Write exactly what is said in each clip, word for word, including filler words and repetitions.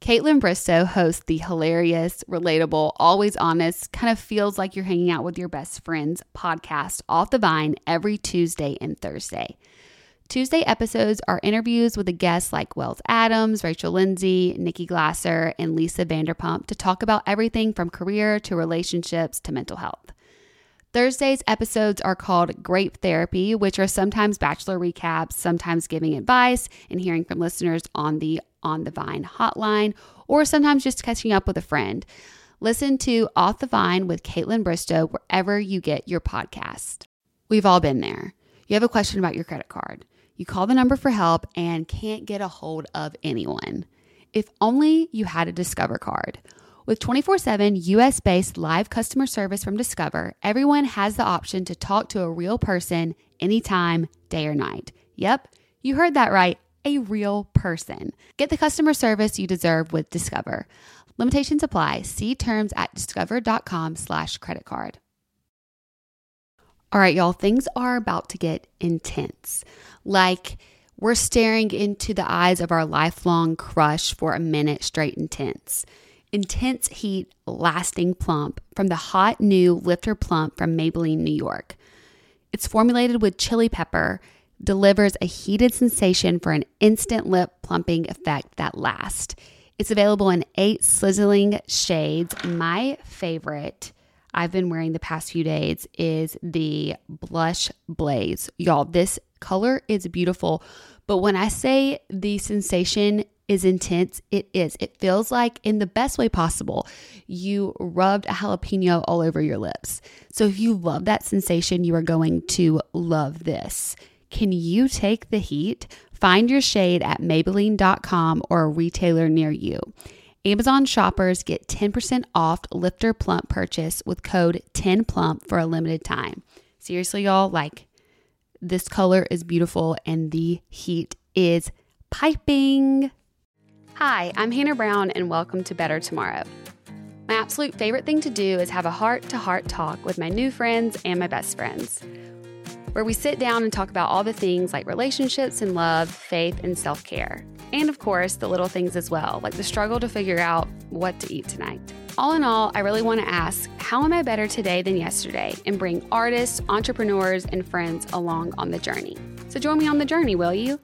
Caitlin Bristow hosts the hilarious, relatable, always honest, kind of feels like you're hanging out with your best friends podcast Off the Vine every Tuesday and Thursday. Tuesday episodes are interviews with the guests like Wells Adams, Rachel Lindsay, Nikki Glasser, and Lisa Vanderpump to talk about everything from career to relationships to mental health. Thursday's episodes are called Grape Therapy, which are sometimes Bachelor recaps, sometimes giving advice and hearing from listeners on the On the Vine hotline, or sometimes just catching up with a friend. Listen to Off the Vine with Caitlin Bristow wherever you get your podcast. We've all been there. You have a question about your credit card. You call the number for help and can't get a hold of anyone. If only you had a Discover card. With twenty-four seven U S-based live customer service from Discover, everyone has the option to talk to a real person anytime, day or night. Yep, you heard that right, a real person. Get the customer service you deserve with Discover. Limitations apply. See terms at discover.com slash credit card. All right, y'all, things are about to get intense. Like we're staring into the eyes of our lifelong crush for a minute straight intense. Intense heat, lasting plump from the hot new Lifter Plump from Maybelline, New York. It's formulated with chili pepper, delivers a heated sensation for an instant lip plumping effect that lasts. It's available in eight sizzling shades. My favorite I've been wearing the past few days is the Blush Blaze. Y'all, this color is beautiful, but when I say the sensation is intense, it is. It feels like, in the best way possible, you rubbed a jalapeno all over your lips. So if you love that sensation, you are going to love this. Can you take the heat? Find your shade at Maybelline dot com or a retailer near you. Amazon shoppers get ten percent off Lifter Plump purchase with code ten plump for a limited time. Seriously, y'all, like, this color is beautiful and the heat is piping. Hi, I'm Hannah Brown and welcome to Better Tomorrow. My absolute favorite thing to do is have a heart-to-heart talk with my new friends and my best friends, where we sit down and talk about all the things like relationships and love, faith, and self-care. And of course, the little things as well, like the struggle to figure out what to eat tonight. All in all, I really want to ask, how am I better today than yesterday? And bring artists, entrepreneurs, and friends along on the journey. So join me on the journey, will you?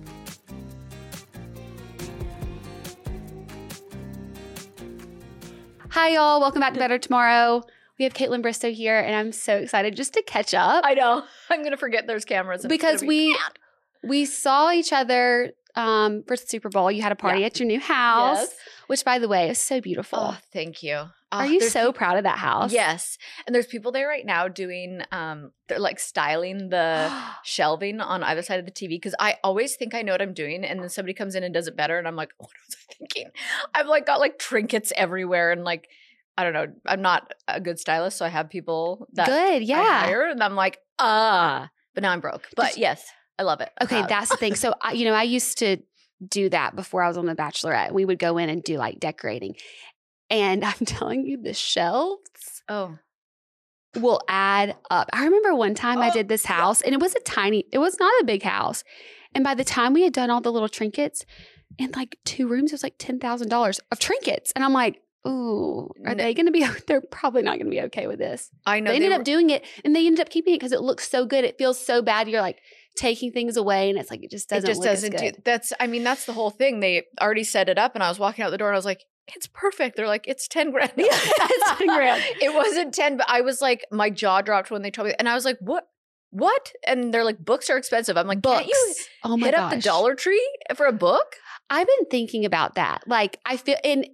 Hi, y'all. Welcome back to Better Tomorrow. We have Caitlin Bristow here, and I'm so excited just to catch up. I know. I'm going to forget there's cameras. Because be we mad. we saw each other um, for the Super Bowl. You had a party Yeah. at your new house, Yes. which, by the way, is so beautiful. Oh, thank you. Are Oh, you there's so peop- proud of that house? Yes. And there's people there right now doing, um, they're like styling the shelving on either side of the T V, because I always think I know what I'm doing, and then somebody comes in and does it better, and I'm like, what was I thinking? I've like got like trinkets everywhere, and like, I don't know. I'm not a good stylist, so I have people that Good, yeah. I hire, and I'm like, ah. But now I'm broke. But yes, I love it. I'm Okay, proud. that's the thing. So, I, you know, I used to do that before I was on The Bachelorette. We would go in and do like decorating. And I'm telling you, the shelves Oh. will add up. I remember one time I Oh, did this house, and it was a tiny, it was not a big house. And by the time we had done all the little trinkets, in like two rooms, it was like ten thousand dollars of trinkets. And I'm like, ooh, are No. they going to be, they're probably not going to be okay with this. I know. They ended were- up doing it, and they ended up keeping it because it looks so good. It feels so bad. You're like taking things away, and it's like, it just doesn't it just look as doesn't good. do that's I mean that's the whole thing. They already set it up, and I was walking out the door and I was like, it's perfect. They're like, it's ten grand. Yeah, it's ten grand. It wasn't ten, but I was like, my jaw dropped when they told me, and I was like, what what and they're like, books are expensive. I'm like, Books. can't you Oh my hit gosh. up the Dollar Tree for a book? I've been thinking about that. Like, I feel, and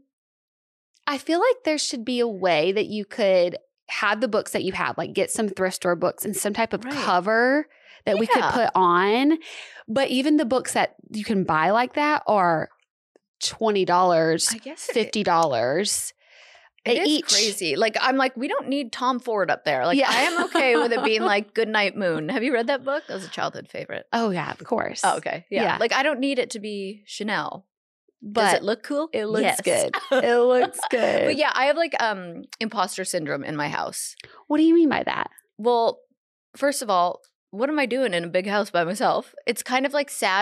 I feel like there should be a way that you could have the books that you have, like get some thrift store books and some type of Right. cover that we could Yeah. put on. But even the books that you can buy like that are twenty dollars, I guess it- fifty dollars. It is each. crazy. Like, I'm like, we don't need Tom Ford up there. Like, Yeah. I am okay with it being like Goodnight Moon. Have you read that book? That was a childhood favorite. Oh, yeah, of course. Oh, okay. Yeah. Yeah. Like, I don't need it to be Chanel. But Does it look cool? it looks Yes. good. It looks good. But yeah, I have like um imposter syndrome in my house. What do you mean by that? Well, first of all, what am I doing in a big house by myself? It's kind of like sad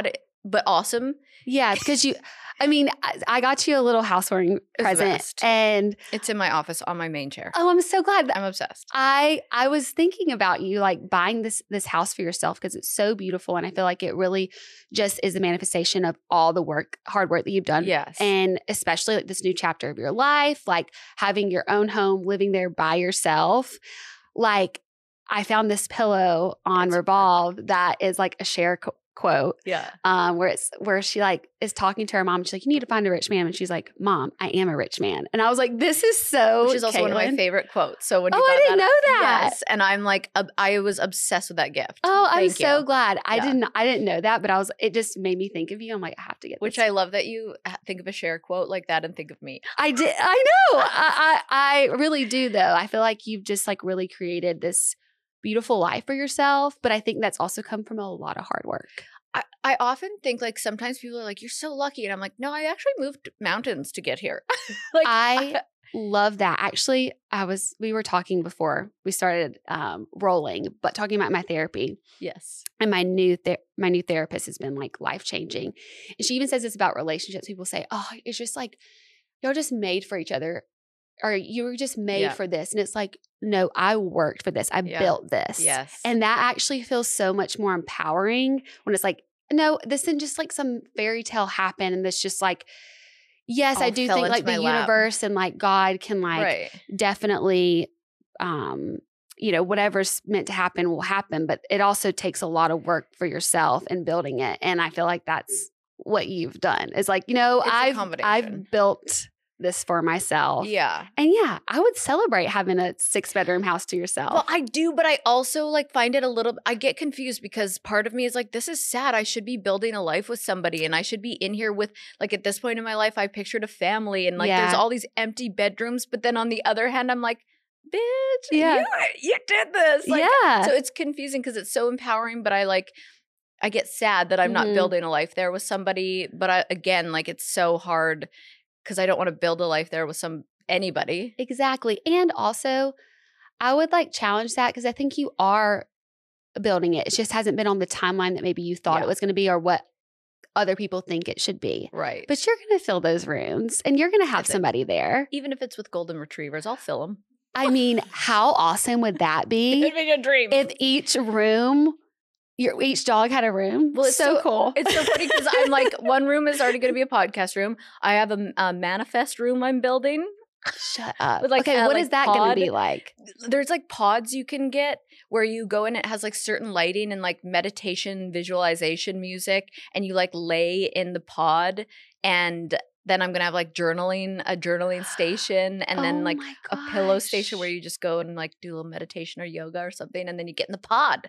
but awesome. Yeah, because you, I mean, I, I got you a little housewarming present, best. and It's in my office on my main chair. oh, I'm so glad. I'm obsessed. I I was thinking about you like buying this this house for yourself because it's so beautiful, and I feel like it really just is a manifestation of all the work, hard work that you've done. Yes. And especially like this new chapter of your life, like having your own home, living there by yourself. Like I found this pillow on It's Revolve that is like a share co- quote. Yeah. Um, where it's where she like is talking to her mom. She's like, "You need to find a rich man," and she's like, "Mom, I am a rich man." And I was like, "This is so." Which is also one of my Caitlin. favorite quotes. So when you Oh, I brought didn't that know up- that. Yes, and I'm like, ob- I was obsessed with that gift. Oh, I'm Thank so you. glad. I Yeah. didn't. I didn't know that, but I was. It just made me think of you. I'm like, I have to get. Which this. I love that you ha- think of a share quote like that and think of me. I did. I know. I, I I really do though. I feel like you've just like really created this beautiful life for yourself. But I think that's also come from a lot of hard work. I, I often think like sometimes people are like, you're so lucky. And I'm like, no, I actually moved mountains to get here. like I love that. Actually, I was. We were talking before we started um, rolling, but talking about my therapy. yes. And my new ther- my new therapist has been like life changing. And she even says this about relationships. People say, "Oh, it's just like you're just made for each other, or you were just made Yeah. for this." And it's like, no, I worked for this. I Yeah. built this. Yes. And that actually feels so much more empowering when it's like, no, this isn't just like some fairy tale happen, and this just like, yes, I All do fell think into like the my lap. universe and like God can like right. definitely um you know whatever's meant to happen will happen, but it also takes a lot of work for yourself in building it, and I feel like that's what you've done. It's like, you know, It's a I've combination. I've built this for myself. Yeah. And yeah, I would celebrate having a six bedroom house to yourself. Well, I do, but I also like find it a little, I get confused because part of me is like, this is sad. I should be building a life with somebody and I should be in here with, like at this point in my life, I pictured a family and like there's Yeah. all these empty bedrooms. But then on the other hand, I'm like, bitch, Yeah. you, you did this. Like, yeah. So it's confusing because it's so empowering, but I like, I get sad that I'm not Mhm. building a life there with somebody. But I, again, like it's so hard because I don't want to build a life there with some anybody. Exactly. And also, I would like challenge that because I think you are building it. It just hasn't been on the timeline that maybe you thought Yeah. it was going to be or what other people think it should be. Right. But you're going to fill those rooms and you're going to have Is it? somebody there. Even if it's with golden retrievers, I'll fill them. I mean, how awesome would that be be a dream. if each room, your each dog had a room? Well, it's so, so- cool. It's so funny because I'm like, one room is already going to be a podcast room. I have a, a manifest room I'm building. Shut up. With, like, okay, uh, what like, is that going to pod- be like? There's like pods you can get where you go in. It has like certain lighting and like meditation, visualization music, and you like lay in the pod. And then I'm gonna have like journaling, a journaling station, and then Oh like my a pillow station gosh. where you just go and like do a little meditation or yoga or something, and then you get in the pod.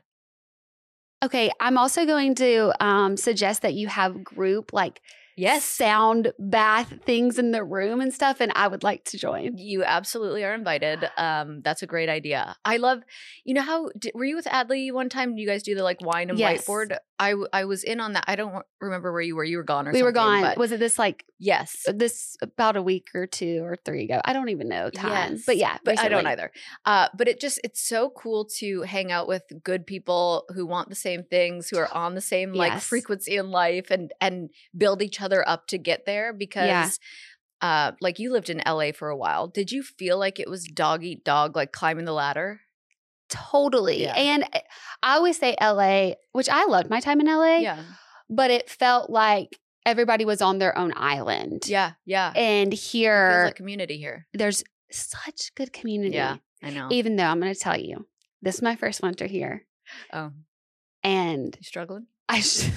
Okay, I'm also going to um, suggest that you have group like Yes. sound bath things in the room and stuff, and I would like to join. You absolutely are invited. Um, that's a great idea. I love, you know how, di- were you with Adley one time? Did you guys do the like wine and Yes. whiteboard? I, w- I was in on that. I don't remember where you were. You were gone or We something. were gone. But Was it this like yes. this about a week or two or three ago? I don't even know time, Yes. but yeah, But I don't recently. either. Uh, but it just, it's so cool to hang out with good people who want the same things, who are on the same like Yes. frequency in life and, and build each other up to get there because Yeah. uh, like you lived in L A for a while. Did you feel like it was dog eat dog, like climbing the ladder? Totally. Yeah. And I always say L A, which I loved my time in L A, Yeah. but it felt like everybody was on their own island. Yeah. Yeah. And Feels here, like community here. there's such good community. Yeah. I know. Even though I'm going to tell you, this is my first winter here. Oh, And you struggling? I sh-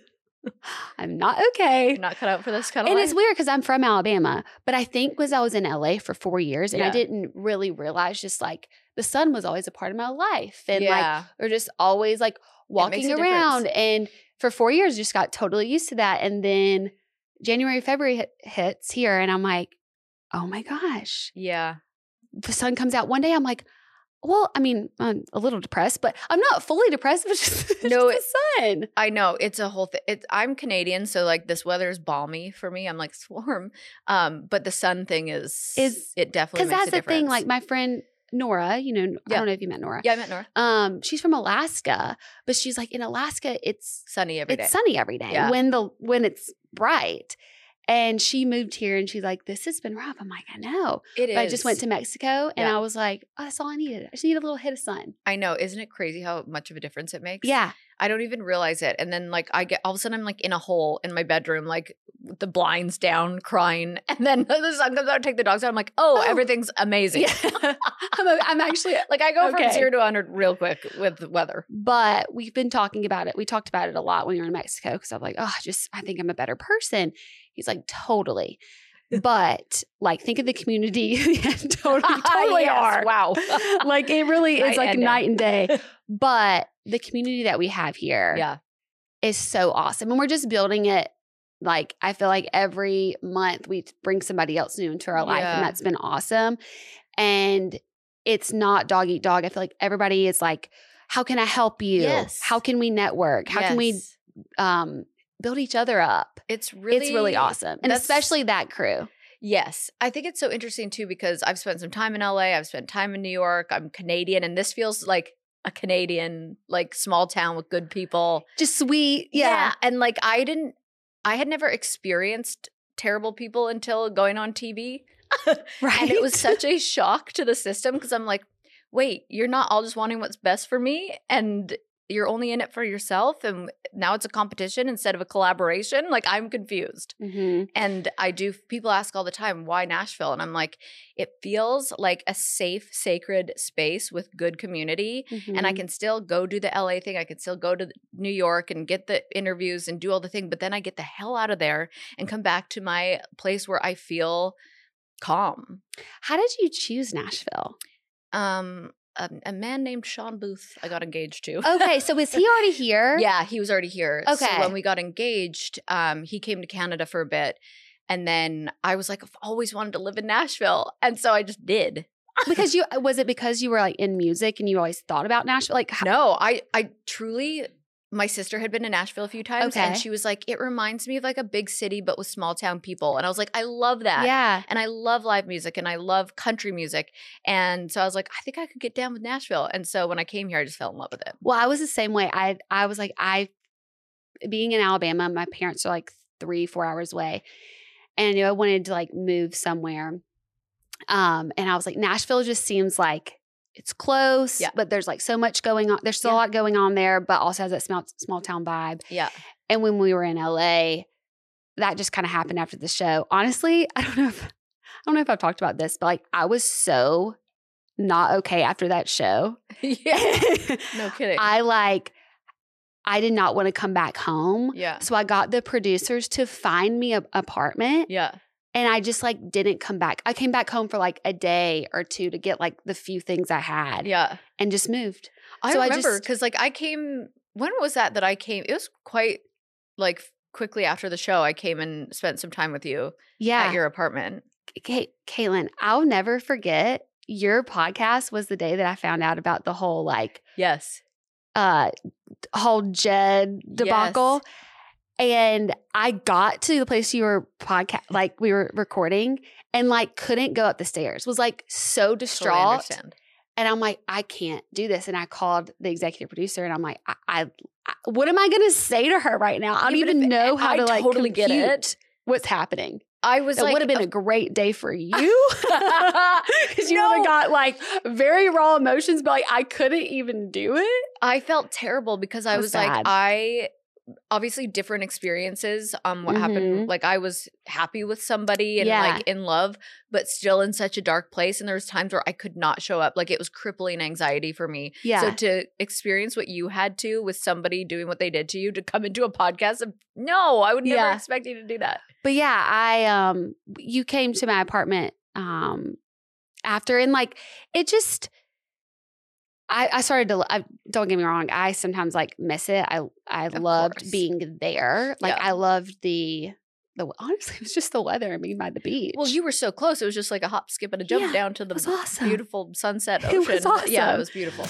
I'm not okay. You're not cut out for this kind of And life? it's weird because I'm from Alabama, but I think because I was in L A for four years and I Yeah. didn't really realize just like the sun was always a part of my life. And like, yeah. we're just always like walking a around. difference. And for four years, just got totally used to that. And then January, February hit, hits here and I'm like, oh my gosh, Yeah. the sun comes out one day. I'm like, well, I mean, I'm a little depressed, but I'm not fully depressed. It's just, it's No, just the sun. I know it's a whole thing. It's I'm Canadian, so like this weather is balmy for me. I'm like swarm, um, but the sun thing is Is- it definitely Because makes that's a the difference. thing. Like my friend Nora, you know, I Yeah. don't know if you met Nora. Yeah, I met Nora. Um, she's from Alaska, but she's like in Alaska, it's Sunny every day. it's sunny every day Yeah. when the when it's bright. And she moved here and she's like, this has been rough. I'm like, I know. It is. But I just went to Mexico and Yeah. I was like, oh, that's all I needed. I just need a little hit of sun. I know. Isn't it crazy how much of a difference it makes? Yeah. I don't even realize it. And then like I get all of a sudden I'm like in a hole in my bedroom, like with the blinds down, crying. And then the sun comes out, I take the dogs out. I'm like, oh, Oh. everything's amazing. Yeah. I'm, a, I'm actually Like I go Okay. from zero to one hundred real quick with the weather. But we've been talking about it. We talked about it a lot when we were in Mexico because I'm like, oh, just I think I'm a better person. He's like, totally. But like, think of the community. Yeah, totally, you totally Yes. are. Wow. Like it really is Night like and day. night and day. But the community that we have here Yeah. is so awesome. And we're just building it. Like, I feel like every month we bring somebody else new into our life, Yeah. and that's been awesome. And it's not dog eat dog. I feel like everybody is like, how can I help you? Yes. How can we network? How can we Yes. um, build each other up? It's really it's really awesome. And that's- especially that crew. Yes. I think it's so interesting too because I've spent some time in L A, I've spent time in New York, I'm Canadian, and this feels like a Canadian, like small town with good people. Just sweet. Yeah. And like I didn't I had never experienced terrible people until going on T V. Right. And it was such a shock to the system because I'm like, wait, you're not all just wanting what's best for me and you're only in it for yourself and now it's a competition instead of a collaboration. Like I'm confused. Mhm. And I do, people ask all the time, why Nashville? And I'm like, it feels like a safe, sacred space with good community. And I Mhm. can still go do the L A thing. I can still go to New York and get the interviews and do all the thing. But then I get the hell out of there and come back to my place where I feel calm. How did you choose Nashville? Um, a, a man named Sean Booth I got engaged to. Okay. So is he already here? Yeah, he was already here. So Okay. when we got engaged, um, he came to Canada for a bit. And then I was like, I've always wanted to live in Nashville. And so I just did. Because you, was it because you were like in music and you always thought about Nashville? Like, how, No, I I truly, my sister had been to Nashville a few times. Okay. And she was like, it reminds me of like a big city, but with small town people. And I was like, I love that. yeah. And I love live music and I love country music. And so I was like, I think I could get down with Nashville. And so when I came here, I just fell in love with it. Well, I was the same way. I I was like, I, being in Alabama, my parents are like three, four hours away. And I knew I wanted to like move somewhere. Um, and I was like, Nashville just seems like it's close, Yeah. but there's like so much going on. There's still Yeah. a lot going on there, but also has that small small town vibe. Yeah. And when we were in L A, that just kind of happened after the show. Honestly, I don't know if I don't know if I've talked about this, but like I was so not okay after that show. yeah. No kidding. I like I did not want to come back home. yeah. So I got the producers to find me an apartment Yeah. and I just like didn't come back. I came back home for like a day or two to get like the few things I had Yeah. and just moved. I So I remember just- because like I came, when was that that I came? It was quite like quickly after the show. I came and spent some time with you Yeah. at your apartment. Kate, Caitlin, I'll never forget your podcast was the day that I found out about the whole like Yes. uh whole Jed debacle. And I got to the place you were podcast like we were recording and like couldn't go up the stairs. Was like so Totally distraught. understand. And I'm like, I can't do this. And I called the executive producer and I'm like, I, I, I what am I gonna say to her right now? I don't Yeah, but even if- know how I to like totally get compute it. what's happening. I was It like, would have been a great day for you. Because you would No. have got like very raw emotions, but like I couldn't even do it. I felt terrible because I It was was, like, bad. I obviously different experiences. Um, what Mhm. happened? Like I was happy with somebody and Yeah. like in love, but still in such a dark place. And there was times where I could not show up. Like it was crippling anxiety for me. Yeah. So to experience what you had to with somebody doing what they did to you, to come into a podcast of no, I would never Yeah. expect you to do that. But yeah, I um you came to my apartment um after and like it just I, I started to I, don't get me wrong, I sometimes like miss it. I I Of loved course. being there. Like Yeah. I loved the the honestly it was just the weather and being by the beach. Well, you were so close. It was just like a hop, skip, and a jump Yeah, down to the was awesome. beautiful sunset It ocean. was awesome. Yeah, it was beautiful.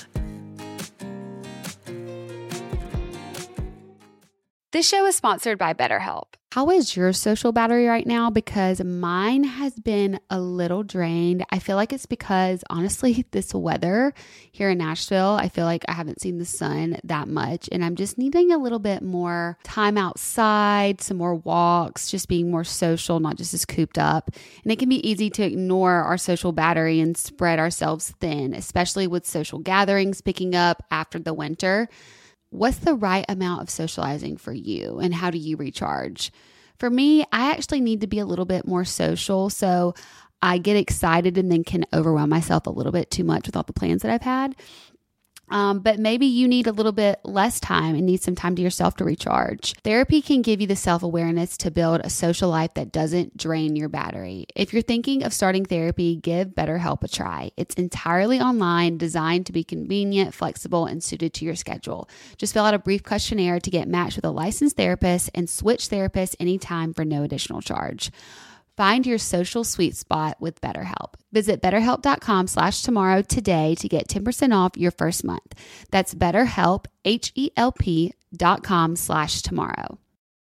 This show is sponsored by BetterHelp. How is your social battery right now? Because mine has been a little drained. I feel like it's because, honestly, this weather here in Nashville, I feel like I haven't seen the sun that much. And I'm just needing a little bit more time outside, some more walks, just being more social, not just as cooped up. And it can be easy to ignore our social battery and spread ourselves thin, especially with social gatherings picking up after the winter. What's the right amount of socializing for you, and how do you recharge? For me, I actually need to be a little bit more social, so I get excited and then can overwhelm myself a little bit too much with all the plans that I've had. Um, but maybe you need a little bit less time and need some time to yourself to recharge. Therapy can give you the self-awareness to build a social life that doesn't drain your battery. If you're thinking of starting therapy, give BetterHelp a try. It's entirely online, designed to be convenient, flexible, and suited to your schedule. Just fill out a brief questionnaire to get matched with a licensed therapist and switch therapists anytime for no additional charge. Find your social sweet spot with BetterHelp. Visit betterhelp.com slash tomorrow today to get ten percent off your first month. That's BetterHelp, H-E-L-P dot com slash tomorrow.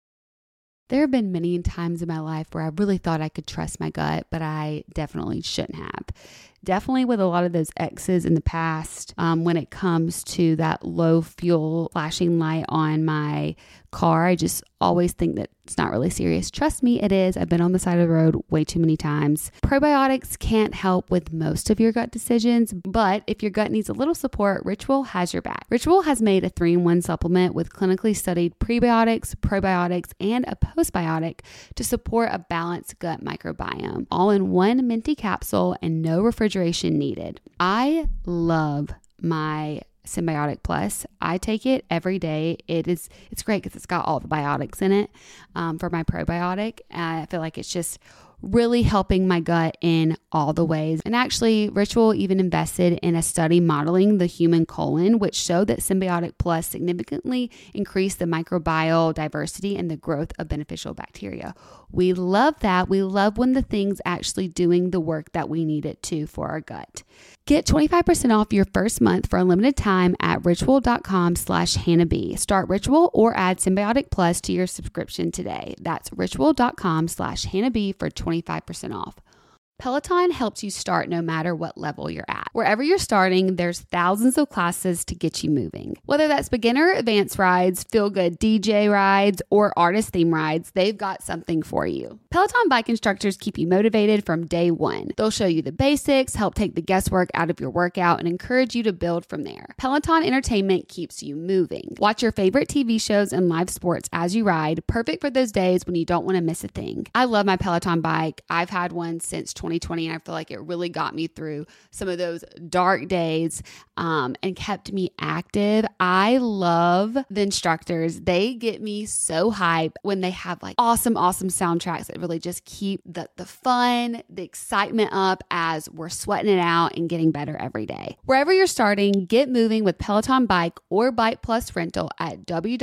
There have been many times in my life where I really thought I could trust my gut, but I definitely shouldn't have. Definitely with a lot of those exes in the past, um, when it comes to that low fuel flashing light on my car, I just always think that it's not really serious. Trust me, it is. I've been on the side of the road way too many times. Probiotics can't help with most of your gut decisions, but if your gut needs a little support, Ritual has your back. Ritual has made a three in one supplement with clinically studied prebiotics, probiotics, and a postbiotic to support a balanced gut microbiome, all in one minty capsule and no refrigeration needed. I love my Symbiotic Plus. I take it every day. It is, it's great because it's got all the biotics in it um, for my probiotic. I feel like it's just really helping my gut in all the ways. And actually, Ritual even invested in a study modeling the human colon, which showed that Symbiotic Plus significantly increased the microbial diversity and the growth of beneficial bacteria. We love that. We love when the thing's actually doing the work that we need it to for our gut. Get twenty-five percent off your first month for a limited time at ritual.com slash Hannah B. Start Ritual or add Symbiotic Plus to your subscription today. That's ritual.com slash Hannah B for twenty-five percent off. Peloton helps you start no matter what level you're at. Wherever you're starting, there's thousands of classes to get you moving. Whether that's beginner, advanced rides, feel-good D J rides, or artist theme rides, they've got something for you. Peloton bike instructors keep you motivated from day one. They'll show you the basics, help take the guesswork out of your workout, and encourage you to build from there. Peloton Entertainment keeps you moving. Watch your favorite T V shows and live sports as you ride, perfect for those days when you don't want to miss a thing. I love my Peloton bike. I've had one since twenty twenty, and I feel like it really got me through some of those dark days um, and kept me active. I love the instructors. They get me so hyped when they have like awesome, awesome soundtracks that really just keep the, the fun, the excitement up as we're sweating it out and getting better every day. Wherever you're starting, get moving with Peloton Bike or Bike Plus Rental at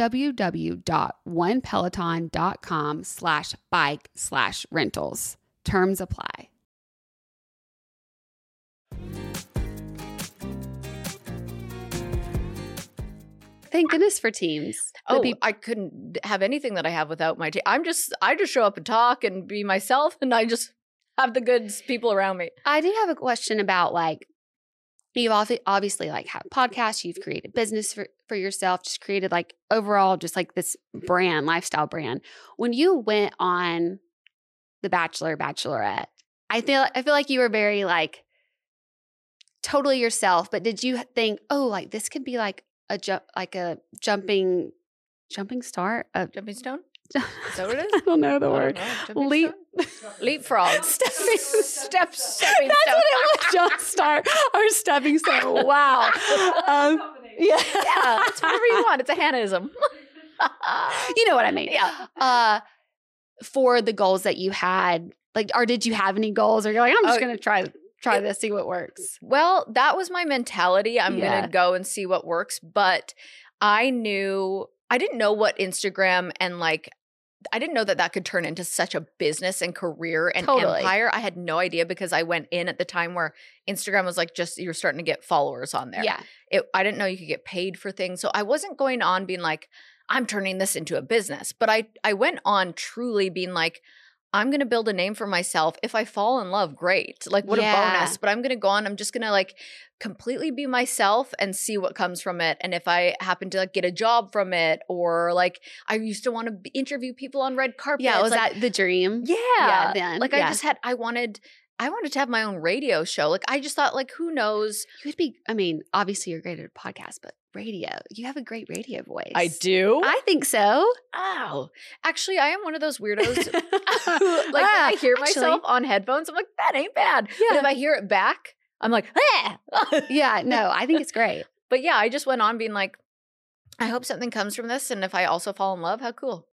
www.onepeloton.com slash bike slash rentals. Terms apply. Thank goodness for teams. Oh, people- I couldn't have anything that I have without my team. I'm just, I just show up and talk and be myself, and I just have the good people around me. I do have a question about, like, you've obviously like have podcasts, you've created business for, for yourself, just created like overall just like this brand, lifestyle brand. When you went on The Bachelor, Bachelorette, I feel I feel like you were very like totally yourself, but did you think, oh, like this could be like a jump, like a jumping, jumping star, a jumping stone? Is that what it is? I don't know the I word. Know. Leap, leapfrog, stepping, step, stepping That's stone. what it was. Jump star or stepping stone. Wow. Um, yeah, yeah, it's whatever you want. It's a Hannah-ism. You know what I mean? Yeah. Uh, for the goals that you had, like, or did you have any goals? Or you're like, I'm just oh, gonna try. Try this, see what works. Well, that was my mentality. I'm Yeah. going to go and see what works. But I knew, I didn't know what Instagram and like, I didn't know that that could turn into such a business and career and Totally. empire. I had no idea because I went in at the time where Instagram was like just, you were starting to get followers on there. Yeah. It, I didn't know you could get paid for things. So I wasn't going on being like, I'm turning this into a business. But I I went on truly being like, I'm going to build a name for myself. If I fall in love, great. Like, what Yeah. a bonus. But I'm going to go on. I'm just going to like completely be myself and see what comes from it. And if I happen to like get a job from it, or like I used to want to be, interview people on red carpets. Yeah, was like, that the dream? Yeah. Yeah, then, like yeah. I just had, I wanted, I wanted to have my own radio show. Like I just thought like, who knows? You would be, I mean, obviously you're great at a podcast, but radio, you have a great radio voice. I do. I think so. Oh, actually, I am one of those weirdos. who, like Ah, when I hear actually. myself on headphones, I'm like, that ain't bad. Yeah. But if I hear it back, I'm like, ah. Yeah, no, I think it's great. But yeah, I just went on being like, I hope something comes from this. And if I also fall in love, how cool.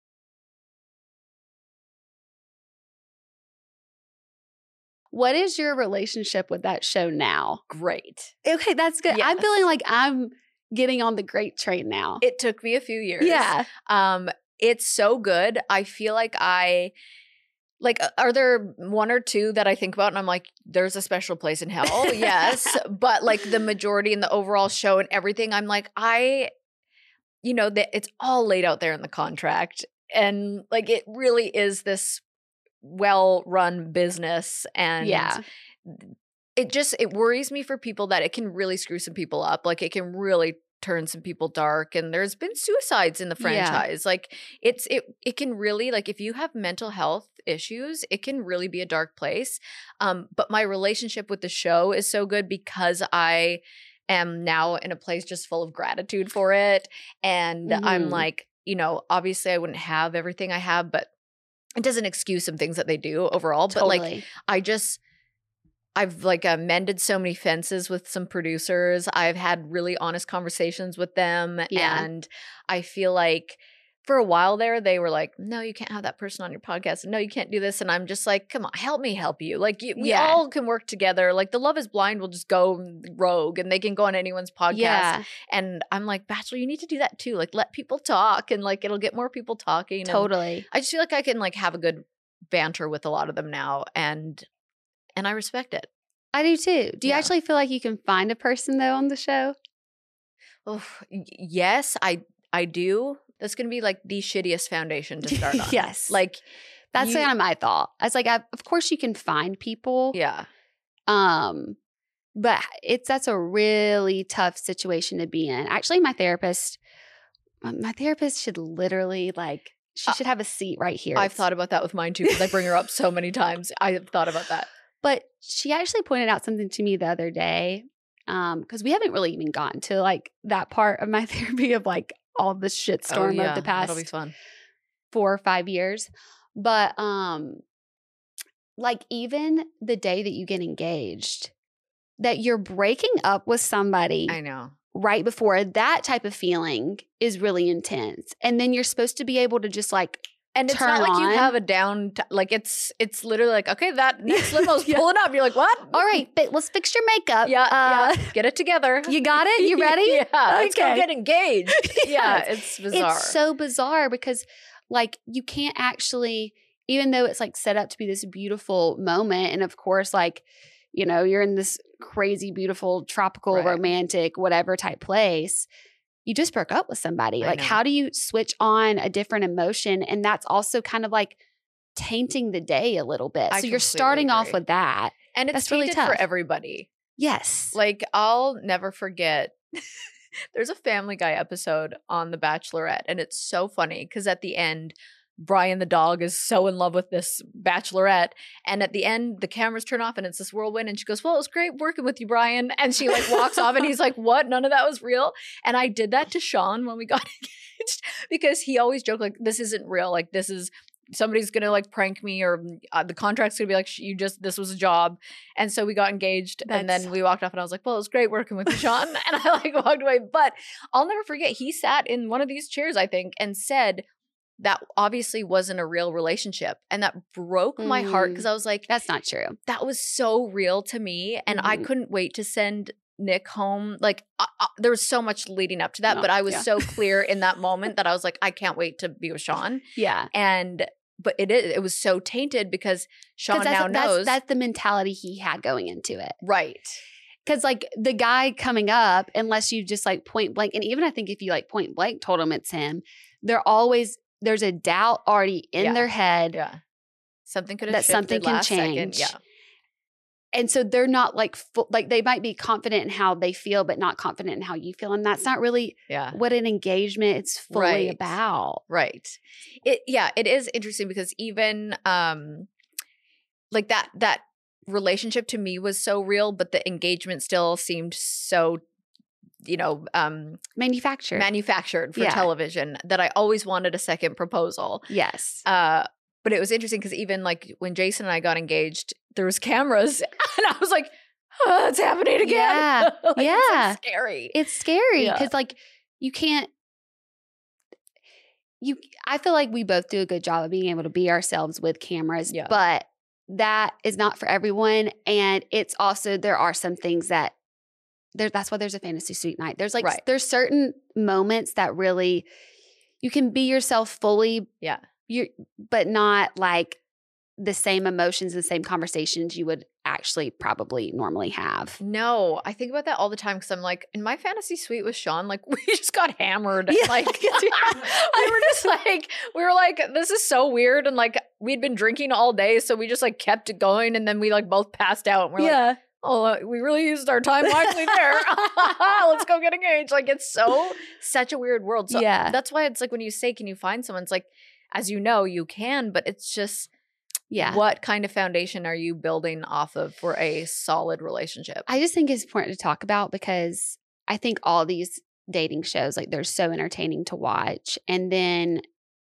What is your relationship with that show now? Great. Okay, that's good. I'm Yes. feeling like I'm getting on the great train now. It took me a few years. Yeah. Um, it's so good. I feel like I like uh, are there one or two that I think about and I'm like, there's a special place in hell. Yes. But like the majority and the overall show and everything, I'm like, I, you know, that it's all laid out there in the contract. And like it really is this well-run business. And Yeah. it just it worries me for people that it can really screw some people up. Like it can really turn some people dark, and there's been suicides in the Yeah. franchise. Like it's it it can really, like if you have mental health issues, it can really be a dark place. Um, but my relationship with the show is so good because I am now in a place just full of gratitude for it. And I'm Mhm. like, you know, obviously I wouldn't have everything I have, but it doesn't excuse some things that they do overall. But like Totally. I just I've like uh, mended so many fences with some producers. I've had really honest conversations with them. Yeah. And I feel like for a while there, they were like, no, you can't have that person on your podcast. No, you can't do this. And I'm just like, come on, help me help you. Like you, we Yeah. all can work together. Like the Love is Blind will just go rogue and they can go on anyone's podcast. Yeah, And I'm like, Bachelor, you need to do that too. Like let people talk, and like it'll get more people talking. And totally. I just feel like I can like have a good banter with a lot of them now. And and I respect it. I do too. Do you Yeah. actually feel like you can find a person though on the show? Oh, y- yes, I I do. That's going to be like the shittiest foundation to start on. Yes. Like That's you- kind of my thought. I was like, I, of course you can find people. yeah. Um, but it's that's a really tough situation to be in. Actually, my therapist, my therapist should literally like she Uh, should have a seat right here. I've thought about that with mine too, because I bring her up so many times. I've thought about that. But she actually pointed out something to me the other day, um, because we haven't really even gotten to like that part of my therapy of like all the shitstorm Oh, yeah, of the past that'll be fun. four or five years. But um, like even the day that you get engaged, that you're breaking up with somebody I know. right before, that type of feeling is really intense. And then you're supposed to be able to just like And it's turn not like on. you have a down, t- like it's it's literally like, okay, that next limo's Yeah. pulling up. You're like, what? all right, but let's fix your makeup. Yeah, Uh, yeah. Get it together. You got it? You ready? yeah. Let's go Okay. get engaged. Yeah, Yes. it's bizarre. It's so bizarre because like you can't actually, even though it's like set up to be this beautiful moment, and of course like, you know, you're in this crazy beautiful tropical Right. romantic whatever type place, you just broke up with somebody. I Like know. how do you switch on a different emotion? And that's also kind of like tainting the day a little bit. I So you're completely starting off agree. with that. and it's that's really tainted for tough. everybody. Yes. Like I'll never forget. There's a Family Guy episode on The Bachelorette, and it's so funny because at the end, Brian the dog is so in love with this bachelorette, and at the end, the cameras turn off, and it's this whirlwind, and she goes, "Well, it was great working with you, Brian," and she like walks off, and he's like, "What? None of that was real." And I did that to Sean when we got engaged because he always joked like, "This isn't real. Like this is." Somebody's gonna like prank me, or uh, the contract's gonna be like, you just, this was a job. And so we got engaged, and That's- then we walked off, and I was like, well, it was great working with you, Sean. And I like walked away. But I'll never forget, he sat in one of these chairs, I think, and said that obviously wasn't a real relationship. And that broke my heart Mm. because I was like, That's not true. that was so real to me. And I Mhm. couldn't wait to send Nick home. Like uh, uh, there was so much leading up to that, No, but I was yeah. so clear in that moment that I was like, I can't wait to be with Sean. Yeah. And but it is, it was so tainted because Sean that's, now that's, knows. that's the mentality he had going into it. Right. Because like the guy coming up, unless you just like point blank, and even I think if you like point blank told him it's him, they're always, there's a doubt already in Yeah. their head Yeah. Something could have that shifted something can last change. second. Yeah. And so they're not like, full, like they might be confident in how they feel, but not confident in how you feel. And that's not really Yeah. what an engagement is fully Right. about. Right. It yeah, it is interesting because even um like that that relationship to me was so real, but the engagement still seemed so, you know, um Manufactured. manufactured for Yeah. television that I always wanted a second proposal. Yes. Uh but it was interesting because even like when Jason and I got engaged, there was cameras and I was like, oh, it's happening again. Yeah. Like, Yeah. It's like scary. It's scary Yeah. because like you can't, you, I feel like we both do a good job of being able to be ourselves with cameras, Yeah. but that is not for everyone. And it's also, there are some things that there, that's why there's a fantasy suite night. There's like, Right. there's certain moments that really, you can be yourself fully, Yeah. you but not like the same emotions, the same conversations you would actually probably normally have. No, I think about that all the time because I'm like, in my fantasy suite with Sean, like we just got hammered. Yeah. Like we were just like, we were like, this is so weird. And like we'd been drinking all day. So we just like kept it going. And then we like both passed out and we're like, oh, uh, we really used our time wisely there. Let's go get engaged. Like it's so, such a weird world. So Yeah. that's why it's like when you say, can you find someone? It's like, as you know, you can, but it's just, Yeah. what kind of foundation are you building off of for a solid relationship? I just think it's important to talk about because I think all these dating shows, like they're so entertaining to watch. And then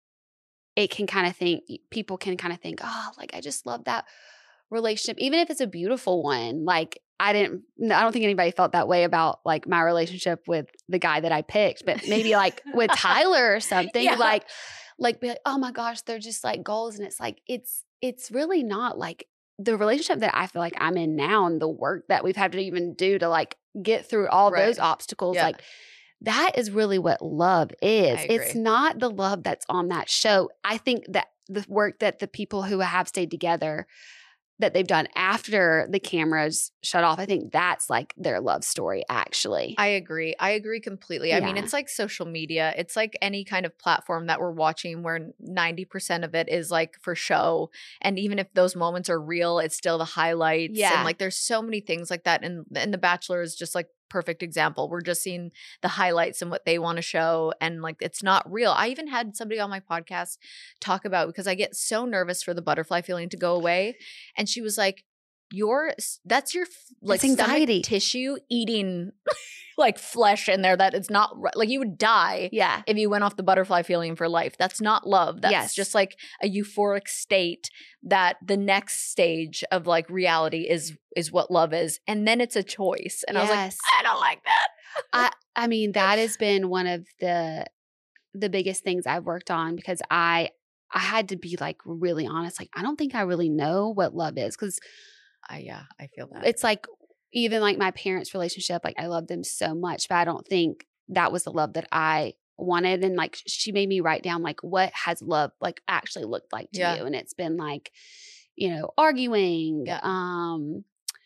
it can kind of think, people can kind of think, oh, like I just love that relationship. Even if it's a beautiful one, like I didn't, I don't think anybody felt that way about like my relationship with the guy that I picked, but maybe like with Tyler or something, Yeah. like, like be like, oh my gosh, they're just like goals. And it's like, it's, it's really not like the relationship that I feel like I'm in now and the work that we've had to even do to like get through all Right. those obstacles. Yeah. Like that is really what love is. I It's agree. not the love that's on that show. I think that the work that the people who have stayed together that they've done after the cameras shut off, I think that's like their love story actually. I agree. I agree completely. I mean, Yeah. it's like social media. It's like any kind of platform that we're watching where ninety percent of it is like for show. And even if those moments are real, it's still the highlights. Yeah. And like there's so many things like that. And, and The Bachelor is just like perfect example. We're just seeing the highlights and what they want to show. And like it's not real. I even had somebody on my podcast talk about, because I get so nervous for the butterfly feeling to go away. And she was like, your that's your like It's anxiety. stomach tissue eating like flesh in there that it's not ri- like you would die yeah. if you went off the butterfly feeling for life. That's not love. That's Yes. just like a euphoric state that the next stage of like reality is is what love is. And then it's a choice. And I was like, Yes. I don't like that. I I mean, that has been one of the the biggest things I've worked on because I I had to be like really honest. Like, I don't think I really know what love is because I yeah, I feel that. it's like even like my parents' relationship, like I love them so much, but I don't think that was the love that I wanted. And like she made me write down like what has love like actually looked like to Yeah. you. And it's been like, you know, arguing, Yeah. um,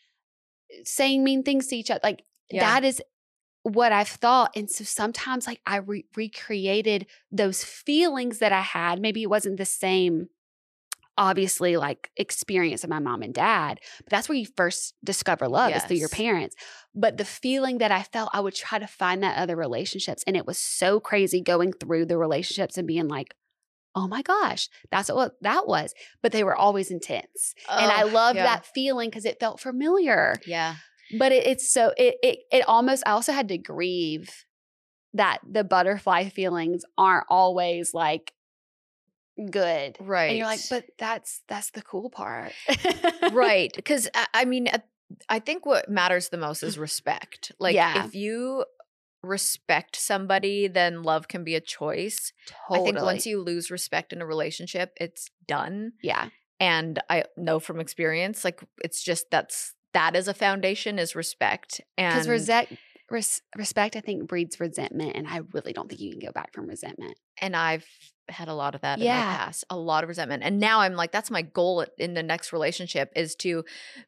saying mean things to each other. Like Yeah. that is what I've thought. And so sometimes like I re- recreated those feelings that I had. Maybe it wasn't the same, obviously, like experience of my mom and dad, but that's where you first discover love is through your Yes. parents. But the feeling that I felt, I would try to find that other relationships. And it was so crazy going through the relationships and being like, oh my gosh, that's what that was. But they were always intense. and I Oh, loved yeah. that feeling because it felt familiar. Yeah. But it, it's so, it, it, it almost, I also had to grieve that the butterfly feelings aren't always like good. Right. And you're like, but that's, that's the cool part. Right. Because I, I mean, uh, I think what matters the most is respect. Like, Yeah. if you respect somebody, then love can be a choice. Totally. I think once you lose respect in a relationship, it's done. yeah. And I know from experience, like, it's just that's that is a foundation is respect. Because And resect, res, respect, I think, breeds resentment. And I really don't think you can go back from resentment. and I've had a lot of that in Yeah. my past, a lot of resentment. And now I'm like, that's my goal in the next relationship is to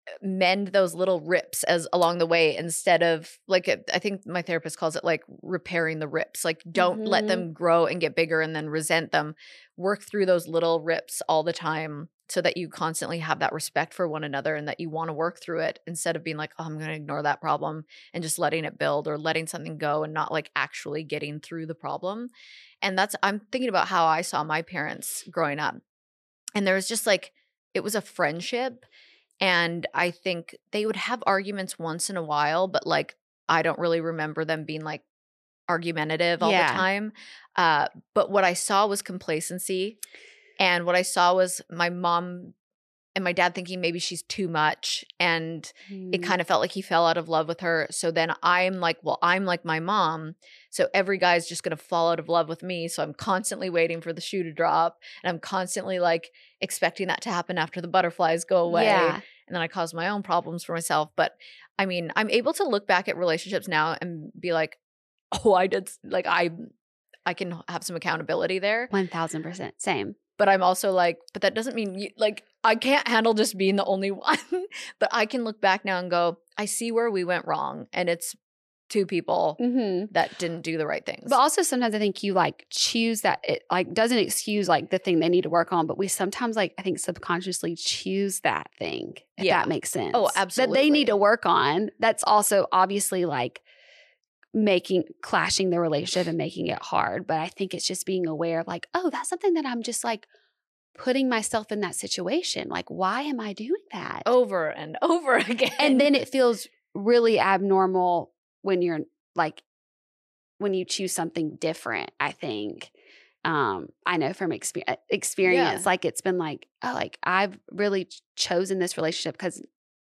mend those little rips as along the way instead of like I think my therapist calls it like repairing the rips. Like don't Mhm. let them grow and get bigger and then resent them. Work through those little rips all the time so that you constantly have that respect for one another and that you want to work through it instead of being like, oh, I'm going to ignore that problem and just letting it build or letting something go and not like actually getting through the problem. And that's I'm thinking about how I saw my parents growing up. And there was just like it was a friendship. And I think they would have arguments once in a while, but like I don't really remember them being like argumentative all Yeah. the time. Uh, but what I saw was complacency. And what I saw was my mom and my dad thinking maybe she's too much. And it kind of felt like he fell out of love with her. So then I'm like, well, I'm like my mom. So every guy's just going to fall out of love with me. So I'm constantly waiting for the shoe to drop. And I'm constantly like expecting that to happen after the butterflies go away. Yeah. And then I cause my own problems for myself. But I mean, I'm able to look back at relationships now and be like, oh, I did like I I can have some accountability there. one thousand percent. Same. But I'm also like, but that doesn't mean you, like I can't handle just being the only one. But I can look back now and go, I see where we went wrong. And it's two people Mm-hmm. that didn't do the right things. But also sometimes I think you like choose that it like doesn't excuse like the thing they need to work on, but we sometimes like I think subconsciously choose that thing, if Yeah. that makes sense. Oh, That they absolutely. need to work on. That's also obviously like making clashing the relationship and making it hard. But I think it's just being aware of like, oh, that's something that I'm just like putting myself in that situation. Like, why am I doing that? over and over again. And then it feels really abnormal when you're like, when you choose something different, I think. Um, I know from exper- experience, Yeah. like it's been like, oh, like I've really ch- chosen this relationship because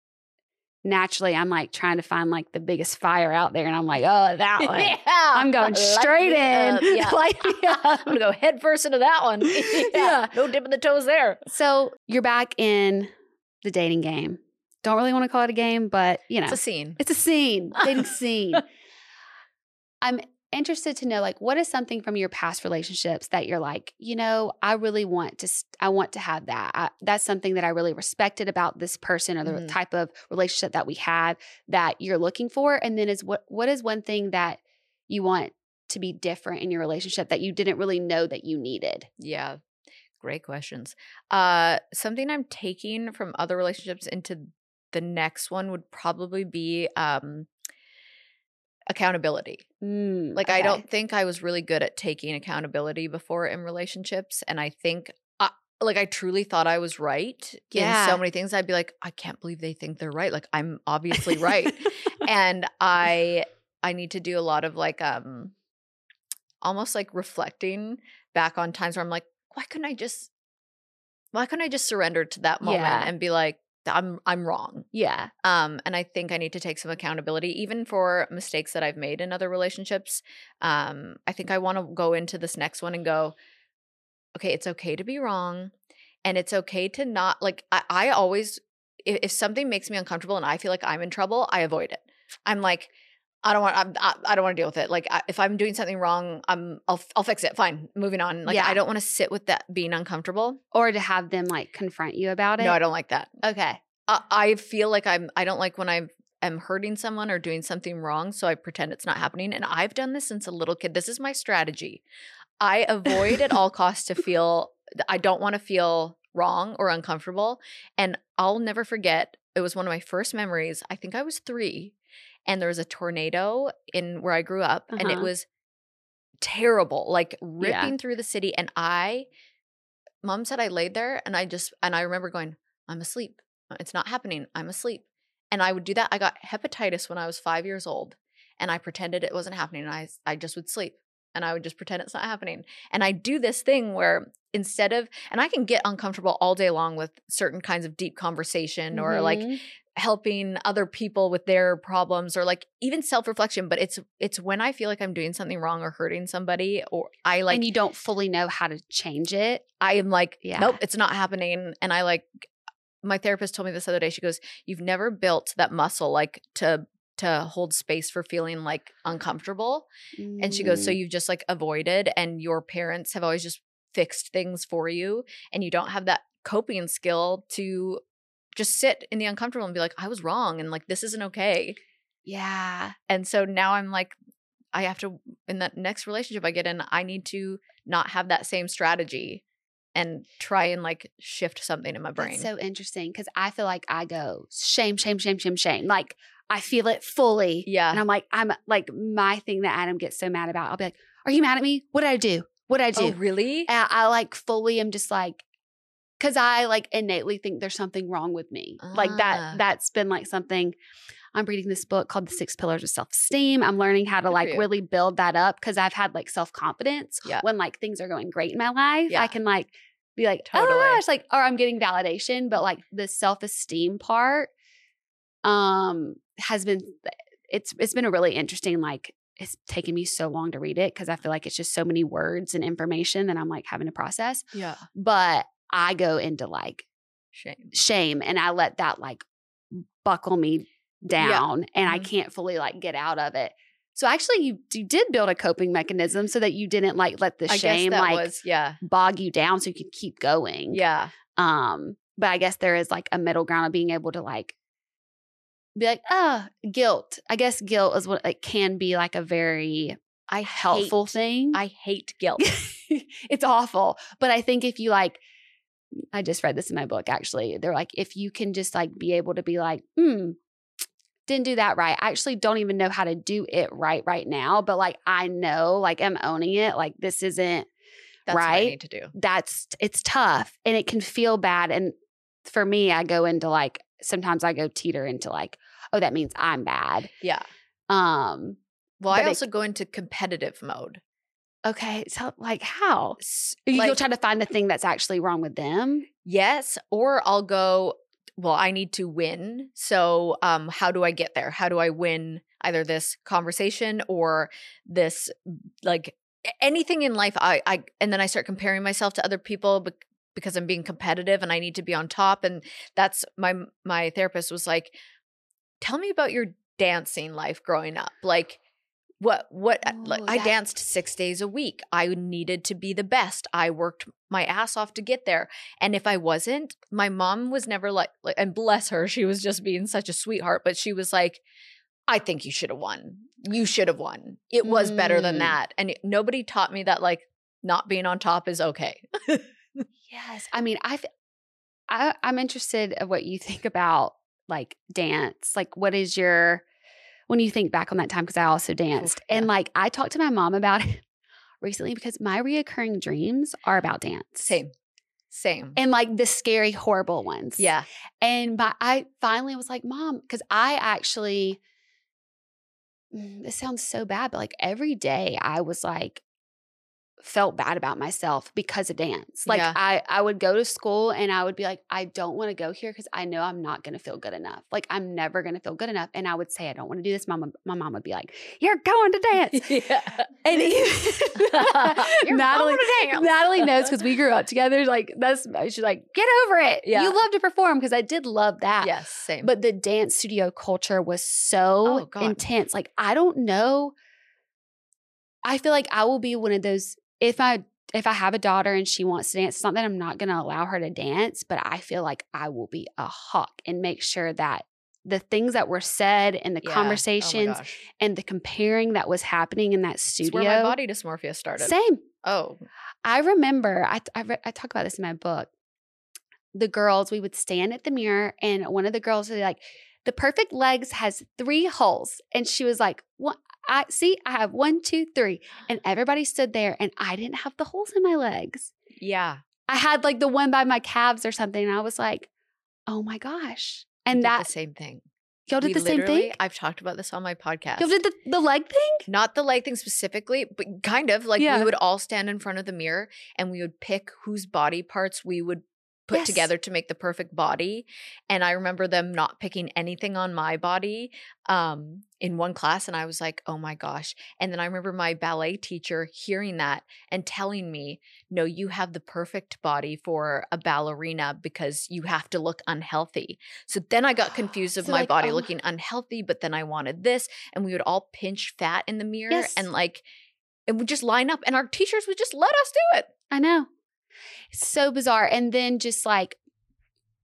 naturally I'm like trying to find like the biggest fire out there. And I'm like, oh, that one. yeah. I'm going Light straight me in. up. Yeah. Light me up. I'm going to go head first into that one. yeah. Yeah. No dipping the toes there. So you're back in the dating game. Don't really want to call it a game, but you know, It's a scene. it's a scene, dating scene. I'm interested to know, like, what is something from your past relationships that you're like, you know, I really want to, st- I want to have that. I, that's something that I really respected about this person or the Mhm. type of relationship that we had that you're looking for. And then is what, what is one thing that you want to be different in your relationship that you didn't really know that you needed? Yeah. Great questions. Uh, something I'm taking from other relationships into the next one would probably be um, accountability. Mm, Like, I okay. don't think I was really good at taking accountability before in relationships. And I think, I, like, I truly thought I was right Yeah. in so many things. I'd be like, I can't believe they think they're right. Like, I'm obviously right. And I, I need to do a lot of like, um, almost like reflecting back on times where I'm like, why couldn't I just, why couldn't I just surrender to that moment Yeah. and be like, I'm, I'm wrong. Yeah. Um, and I think I need to take some accountability, even for mistakes that I've made in other relationships. Um, I think I want to go into this next one and go, okay, it's okay to be wrong. And it's okay to not like, I, I always, if, if something makes me uncomfortable and I feel like I'm in trouble, I avoid it. I'm like, I don't want, I'm, I, I don't want to deal with it. Like I, if I'm doing something wrong, I'm, I'll, I'll fix it. Fine. Moving on. Like Yeah. I don't want to sit with that being uncomfortable. Or to have them like confront you about it. No, I don't like that. Okay. I, I feel like I'm, I don't like when I am hurting someone or doing something wrong. So I pretend it's not happening. And I've done this since a little kid. This is my strategy. I avoid at all costs to feel, I don't want to feel wrong or uncomfortable. And I'll never forget, it was one of my first memories. I think I was three. And there was a tornado in where I grew up, and it Uh-huh. was terrible, like ripping Yeah. through the city. And I, mom said I laid there, and I just, and I remember going, I'm asleep. It's not happening. I'm asleep. And I would do that. I got hepatitis when I was five years old, and I pretended it wasn't happening. And I, I just would sleep, and I would just pretend it's not happening. And I do this thing where instead of, and I can get uncomfortable all day long with certain kinds of deep conversation or like Mhm. helping other people with their problems or like even self-reflection, but it's it's when I feel like I'm doing something wrong or hurting somebody, or I like and you don't fully know how to change it. I am like, Yeah. nope, it's not happening. And I like, my therapist told me this other day, she goes, you've never built that muscle like to to hold space for feeling like uncomfortable. And she goes, so Mm. you've just like avoided, and your parents have always just fixed things for you, and you don't have that coping skill to just sit in the uncomfortable and be like, I was wrong. And like, this isn't okay. Yeah. And so now I'm like, I have to, in that next relationship I get in, I need to not have that same strategy and try and like shift something in my brain. That's so interesting because I feel like I go shame, shame, shame, shame, shame. Like I feel it fully. Yeah. And I'm like, I'm like my thing that Adam gets so mad about. I'll be like, are you mad at me? What did I do? What did I do? Oh, really? And I, I like fully am just like, because I like innately think there's something wrong with me. Ah. Like that, that's been like something. I'm reading this book called The Six Pillars of Self-Esteem. I'm learning how to Good like for you. really build that up because I've had like self-confidence Yeah. when like things are going great in my life. Yeah. I can like be like, Totally. oh gosh, like, or I'm getting validation. But like the self-esteem part um, has been, it's it's been a really interesting, like it's taken me so long to read it because I feel like it's just so many words and information that I'm like having to process. Yeah. But I go into like Shame. shame and I let that like buckle me down and I Mhm. can't fully like get out of it. So actually you, you did build a coping mechanism so that you didn't like let the I shame guess that like was, yeah. bog you down so you could keep going. Yeah. Um, but I guess there is like a middle ground of being able to like be like, oh, guilt. I guess guilt is what it can be like a very I helpful hate, thing. I hate guilt. It's awful. But I think if you like, I just read this in my book actually. They're like, if you can just like be able to be like, hmm, didn't do that right. I actually don't even know how to do it right right now. But like, I know, like I'm owning it. Like this isn't That's right. what I need to do. That's, it's tough and it can feel bad. And for me, I go into like, sometimes I go teeter into like, oh, that means I'm bad. Yeah. Um, Well, But I it- also go into competitive mode. okay. So like how? S- You- like- You'll try to find the thing that's actually wrong with them. Yes, or I'll go, well, I need to win. So um, how do I get there? How do I win either this conversation or this, like anything in life? I, I and then I start comparing myself to other people bec- because I'm being competitive and I need to be on top. And that's my my therapist was like, tell me about your dancing life growing up. Like what what like Ooh, I that- danced six days a week. I needed to be the best. I worked my ass off to get there. And if I wasn't, my mom was never like, like and bless her, she was just being such a sweetheart, but she was like, I think you should have won. You should have won. It was better than Mm. that. And it- nobody taught me that like not being on top is okay. Yes. I mean, I've, I, I'm interested of what you think about like dance. Like, what is your, when you think back on that time, because I also danced. yeah. And like, I talked to my mom about it recently because my reoccurring dreams are about dance. Same. Same. And like the scary, horrible ones. Yeah. And but I finally was like, Mom, because I actually, mm, this sounds so bad, but like every day I was like, felt bad about myself because of dance. Like Yeah. I, I would go to school and I would be like, I don't want to go here because I know I'm not going to feel good enough. Like I'm never going to feel good enough. And I would say, I don't want to do this. Mom, my mom would be like, you're going to dance. yeah. And You're Natalie, going to dance. Natalie knows because we grew up together. Like that's, she's like, get over it. Yeah. You love to perform because I did love that. Yes, same. But the dance studio culture was so Oh, God. intense. Like I don't know. I feel like I will be one of those, if I if I have a daughter and she wants to dance, it's not that I'm not going to allow her to dance, but I feel like I will be a hawk and make sure that the things that were said and the Yeah. Oh my conversations gosh. and the comparing that was happening in that It's studio. where my body dysmorphia started. Same. Oh, I remember, I, I, re- I talk about this in my book. The girls, we would stand at the mirror and one of the girls would be like, the perfect legs has three holes. And she was like, what? I see, I have one, two, three. And everybody stood there and I didn't have the holes in my legs. yeah. I had like the one by my calves or something. And I was like, oh my gosh. We And did that, the same thing. y'all did We the same literally- thing? I've talked about this on my podcast. Y'all did the, the leg thing? Not the leg thing specifically, but kind of like Yeah. we would all stand in front of the mirror and we would pick whose body parts we would put Yes. together to make the perfect body. And I remember them not picking anything on my body um, in one class. And I was like, oh my gosh. And then I remember my ballet teacher hearing that and telling me, no, you have the perfect body for a ballerina because you have to look unhealthy. So then I got confused of So my like, body oh- looking unhealthy, but then I wanted this. And we would all pinch fat in the mirror Yes. and like, it would just line up. And our teachers would just let us do it. I know. It's so bizarre. And then just like,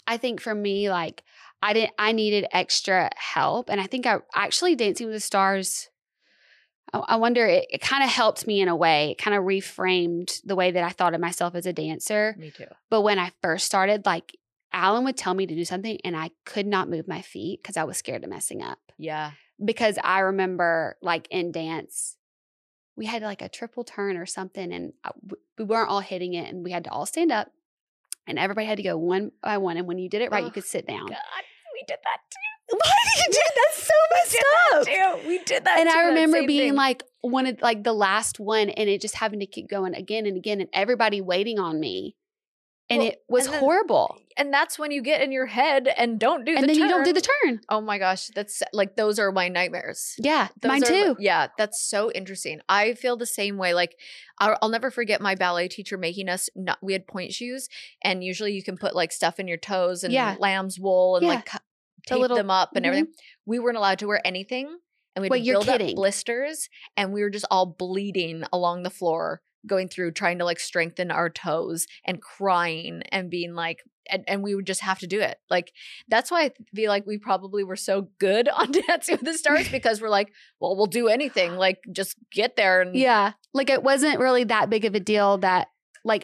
I think for me, like I didn't, I needed extra help. And I think I actually Dancing with the Stars, I, I wonder, it, it kind of helped me in a way. It kind of reframed the way that I thought of myself as a dancer. Me too. But when I first started, like Alan would tell me to do something and I could not move my feet because I was scared of messing up. Yeah. Because I remember like in dance, we had like a triple turn or something and we weren't all hitting it and we had to all stand up and everybody had to go one by one. And when you did it right, oh, you could sit down. God, we did that too. Why did you do that? That's so messed we up. Did that too. We did that and too. I remember being thing. like one of like the last one and it just having to keep going again and again and everybody waiting on me. And well, it was and then, horrible. And that's when you get in your head and don't do and the then turn. you don't do the turn. Oh my gosh. That's like, those are my nightmares. Yeah, Those mine are, too. Yeah, that's so interesting. I feel the same way. Like, I'll, I'll never forget my ballet teacher making us, not, we had point shoes, and usually you can put like stuff in your toes and yeah. lamb's wool and yeah. like tape little, them up and mm-hmm. everything. We weren't allowed to wear anything, and we had Wait, to you're build kidding. up blisters, and we were just all bleeding along the floor, going through trying to like strengthen our toes and crying and being like, and, and we would just have to do it. Like, that's why I feel like we probably were so good on Dancing with the Stars because we're like, well, we'll do anything. Like, just get there. And yeah. Like, it wasn't really that big of a deal that, like,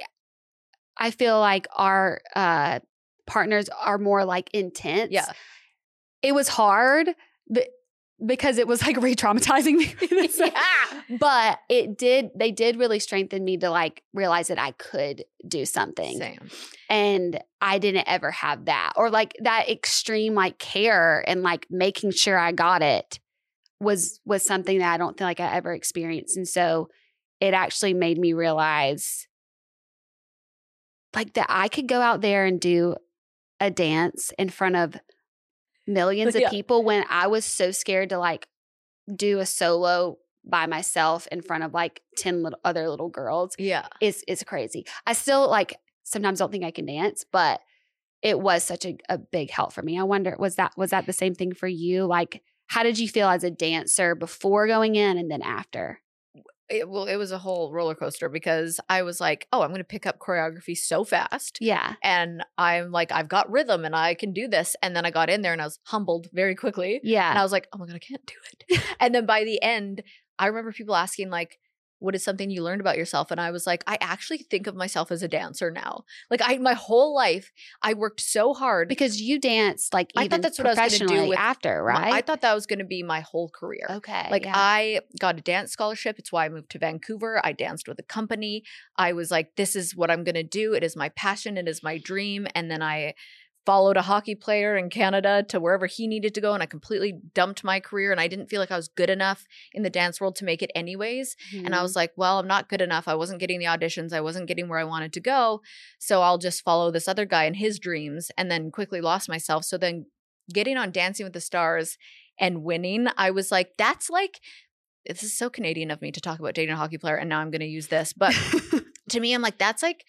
I feel like our uh, partners are more like intense. Yeah. It was hard, but because it was like re-traumatizing me. yeah. But it did, they did really strengthen me to like realize that I could do something. Same. And I didn't ever have that. Or like that extreme like care and like making sure I got it was was something that I don't feel like I ever experienced. And so it actually made me realize like that I could go out there and do a dance in front of millions of yeah. people when I was so scared to like do a solo by myself in front of like ten little other little girls. Yeah. It's, it's crazy. I still like sometimes don't think I can dance, but it was such a, a big help for me. I wonder, was that, was that the same thing for you? Like, how did you feel as a dancer before going in and then after? It, well, it was a whole roller coaster because I was like, oh, I'm going to pick up choreography so fast. Yeah. And I'm like, I've got rhythm and I can do this. And then I got in there and I was humbled very quickly. Yeah. And I was like, oh my God, I can't do it. And then by the end, I remember people asking like, what is something you learned about yourself? And I was like, I actually think of myself as a dancer now. Like I, my whole life, I worked so hard. Because you danced like even I thought that's what I was going to professionally do with, after, right? My, I thought that was going to be my whole career. Okay. Like yeah. I got a dance scholarship. It's why I moved to Vancouver. I danced with a company. I was like, this is what I'm going to do. It is my passion. It is my dream. And then I followed a hockey player in Canada to wherever he needed to go. And I completely dumped my career. And I didn't feel like I was good enough in the dance world to make it anyways. Mm-hmm. And I was like, well, I'm not good enough. I wasn't getting the auditions. I wasn't getting where I wanted to go. So I'll just follow this other guy and his dreams, and then quickly lost myself. So then getting on Dancing with the Stars and winning, I was like, that's like, this is so Canadian of me to talk about dating a hockey player. And now I'm going to use this. But to me, I'm like, that's like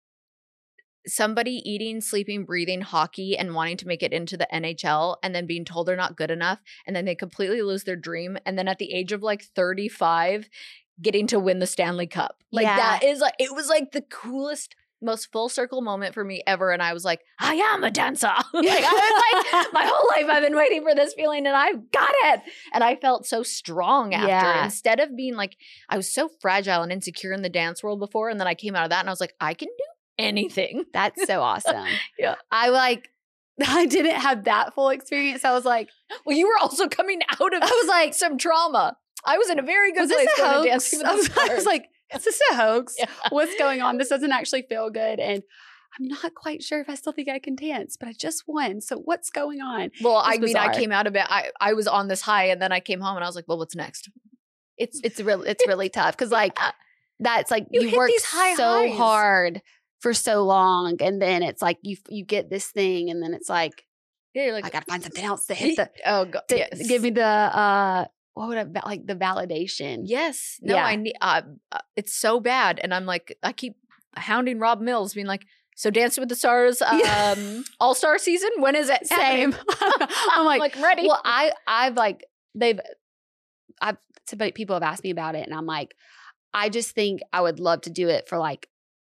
somebody eating, sleeping, breathing hockey and wanting to make it into the N H L and then being told they're not good enough. And then they completely lose their dream. And then at the age of like thirty-five, getting to win the Stanley Cup. Like yeah. that is like, it was like the coolest, most full circle moment for me ever. And I was like, I am a dancer. Like I was like, my whole life I've been waiting for this feeling and I've got it. And I felt so strong after. Yeah. Instead of being like, I was so fragile and insecure in the dance world before. And then I came out of that and I was like, I can do anything. That's so awesome. Yeah. I like, I didn't have that full experience. I was like, well, you were also coming out of I was like, some trauma. I was in a very good was place. this a hoax? Dancing with I, was, the I was like, is this a hoax? Yeah. What's going on? This doesn't actually feel good. And I'm not quite sure if I still think I can dance, but I just won. So what's going on? Well, I it's mean, bizarre. I came out of it. I, I was on this high and then I came home and I was like, well, what's next? It's it's real it's really tough because like that's like you, you hit work these high so highs. hard for so long, and then it's like you you get this thing, and then it's like, yeah, you're like, I gotta find something else to hit the oh god, to yes. give me the uh what would I like the validation. Yes, no, Yeah. I need. Uh, uh, it's so bad, and I'm like, I keep hounding Rob Mills, being like, so Dancing with the Stars, um, Yeah. All Star season, when is it? Same. I'm like, like ready. well, I I've like they've I've somebody people have asked me about it, and I'm like, I just think I would love to do it for like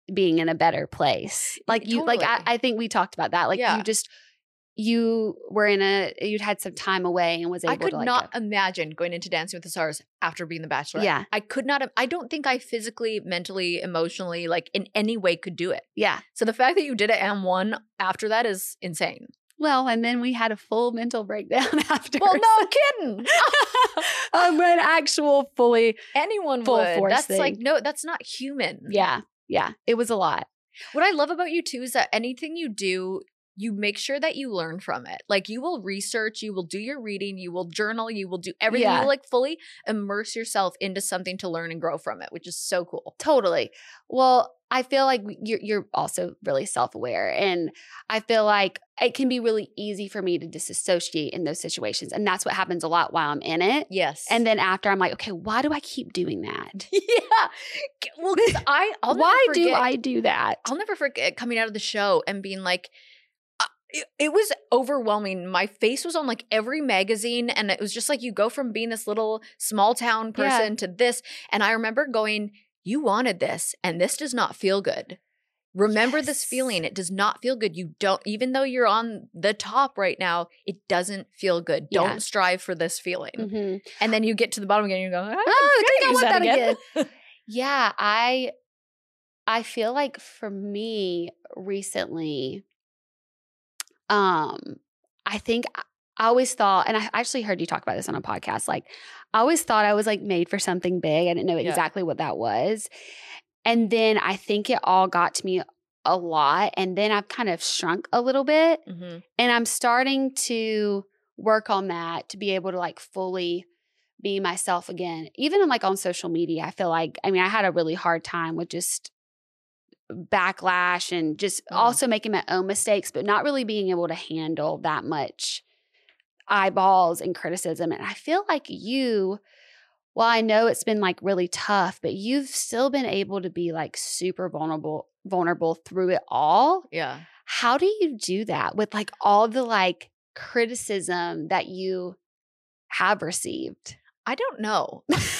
being in a better place. Like you, Totally. like I, I think we talked about that. Like Yeah. you just, you were in a, you'd had some time away and was able I could to like not go. imagine going into Dancing with the Stars after being the Bachelor. Yeah. I could not, I don't think I physically, mentally, emotionally, like in any way could do it. Yeah. So the fact that you did it and won after that is insane. Well, and then we had a full mental breakdown after. Well, no kidding. um, an actual fully. Anyone Full would. force That's thing. like, no, that's not human. Yeah. Yeah. It was a lot. What I love about you too is that anything you do, you make sure that you learn from it. Like you will research, you will do your reading, you will journal, you will do everything. Yeah. You will like fully immerse yourself into something to learn and grow from it, which is so cool. Totally. Well, I feel like you're, you're also really self-aware. And I feel like it can be really easy for me to disassociate in those situations. And that's what happens a lot while I'm in it. Yes. And then after I'm like, okay, why do I keep doing that? yeah. Well, because I, I'll never Why forget, do I do that? I'll never forget coming out of the show and being like, uh, it, it was overwhelming. My face was on like every magazine. And it was just like, you go from being this little small town person Yeah. to this. And I remember going, you wanted this and this does not feel good. Remember Yes. this feeling. It does not feel good. You don't, even though you're on the top right now, it doesn't feel good. Yeah. Don't strive for this feeling. Mm-hmm. And then you get to the bottom again and you go, I Oh, I think I use want that again. again. Yeah, I I feel like for me recently, um, I think I I always thought, and I actually heard you talk about this on a podcast, like I always thought I was like made for something big. I didn't know Yeah. exactly what that was. And then I think it all got to me a lot. And then I've kind of shrunk a little bit. Mhm. And I'm starting to work on that to be able to like fully be myself again. Even like on social media, I feel like, I mean, I had a really hard time with just backlash and just Mm. also making my own mistakes, but not really being able to handle that much eyeballs and criticism. And I feel like you, well, I know it's been like really tough, but you've still been able to be like super vulnerable, vulnerable through it all. Yeah. How do you do that with like all the like criticism that you have received? I don't know.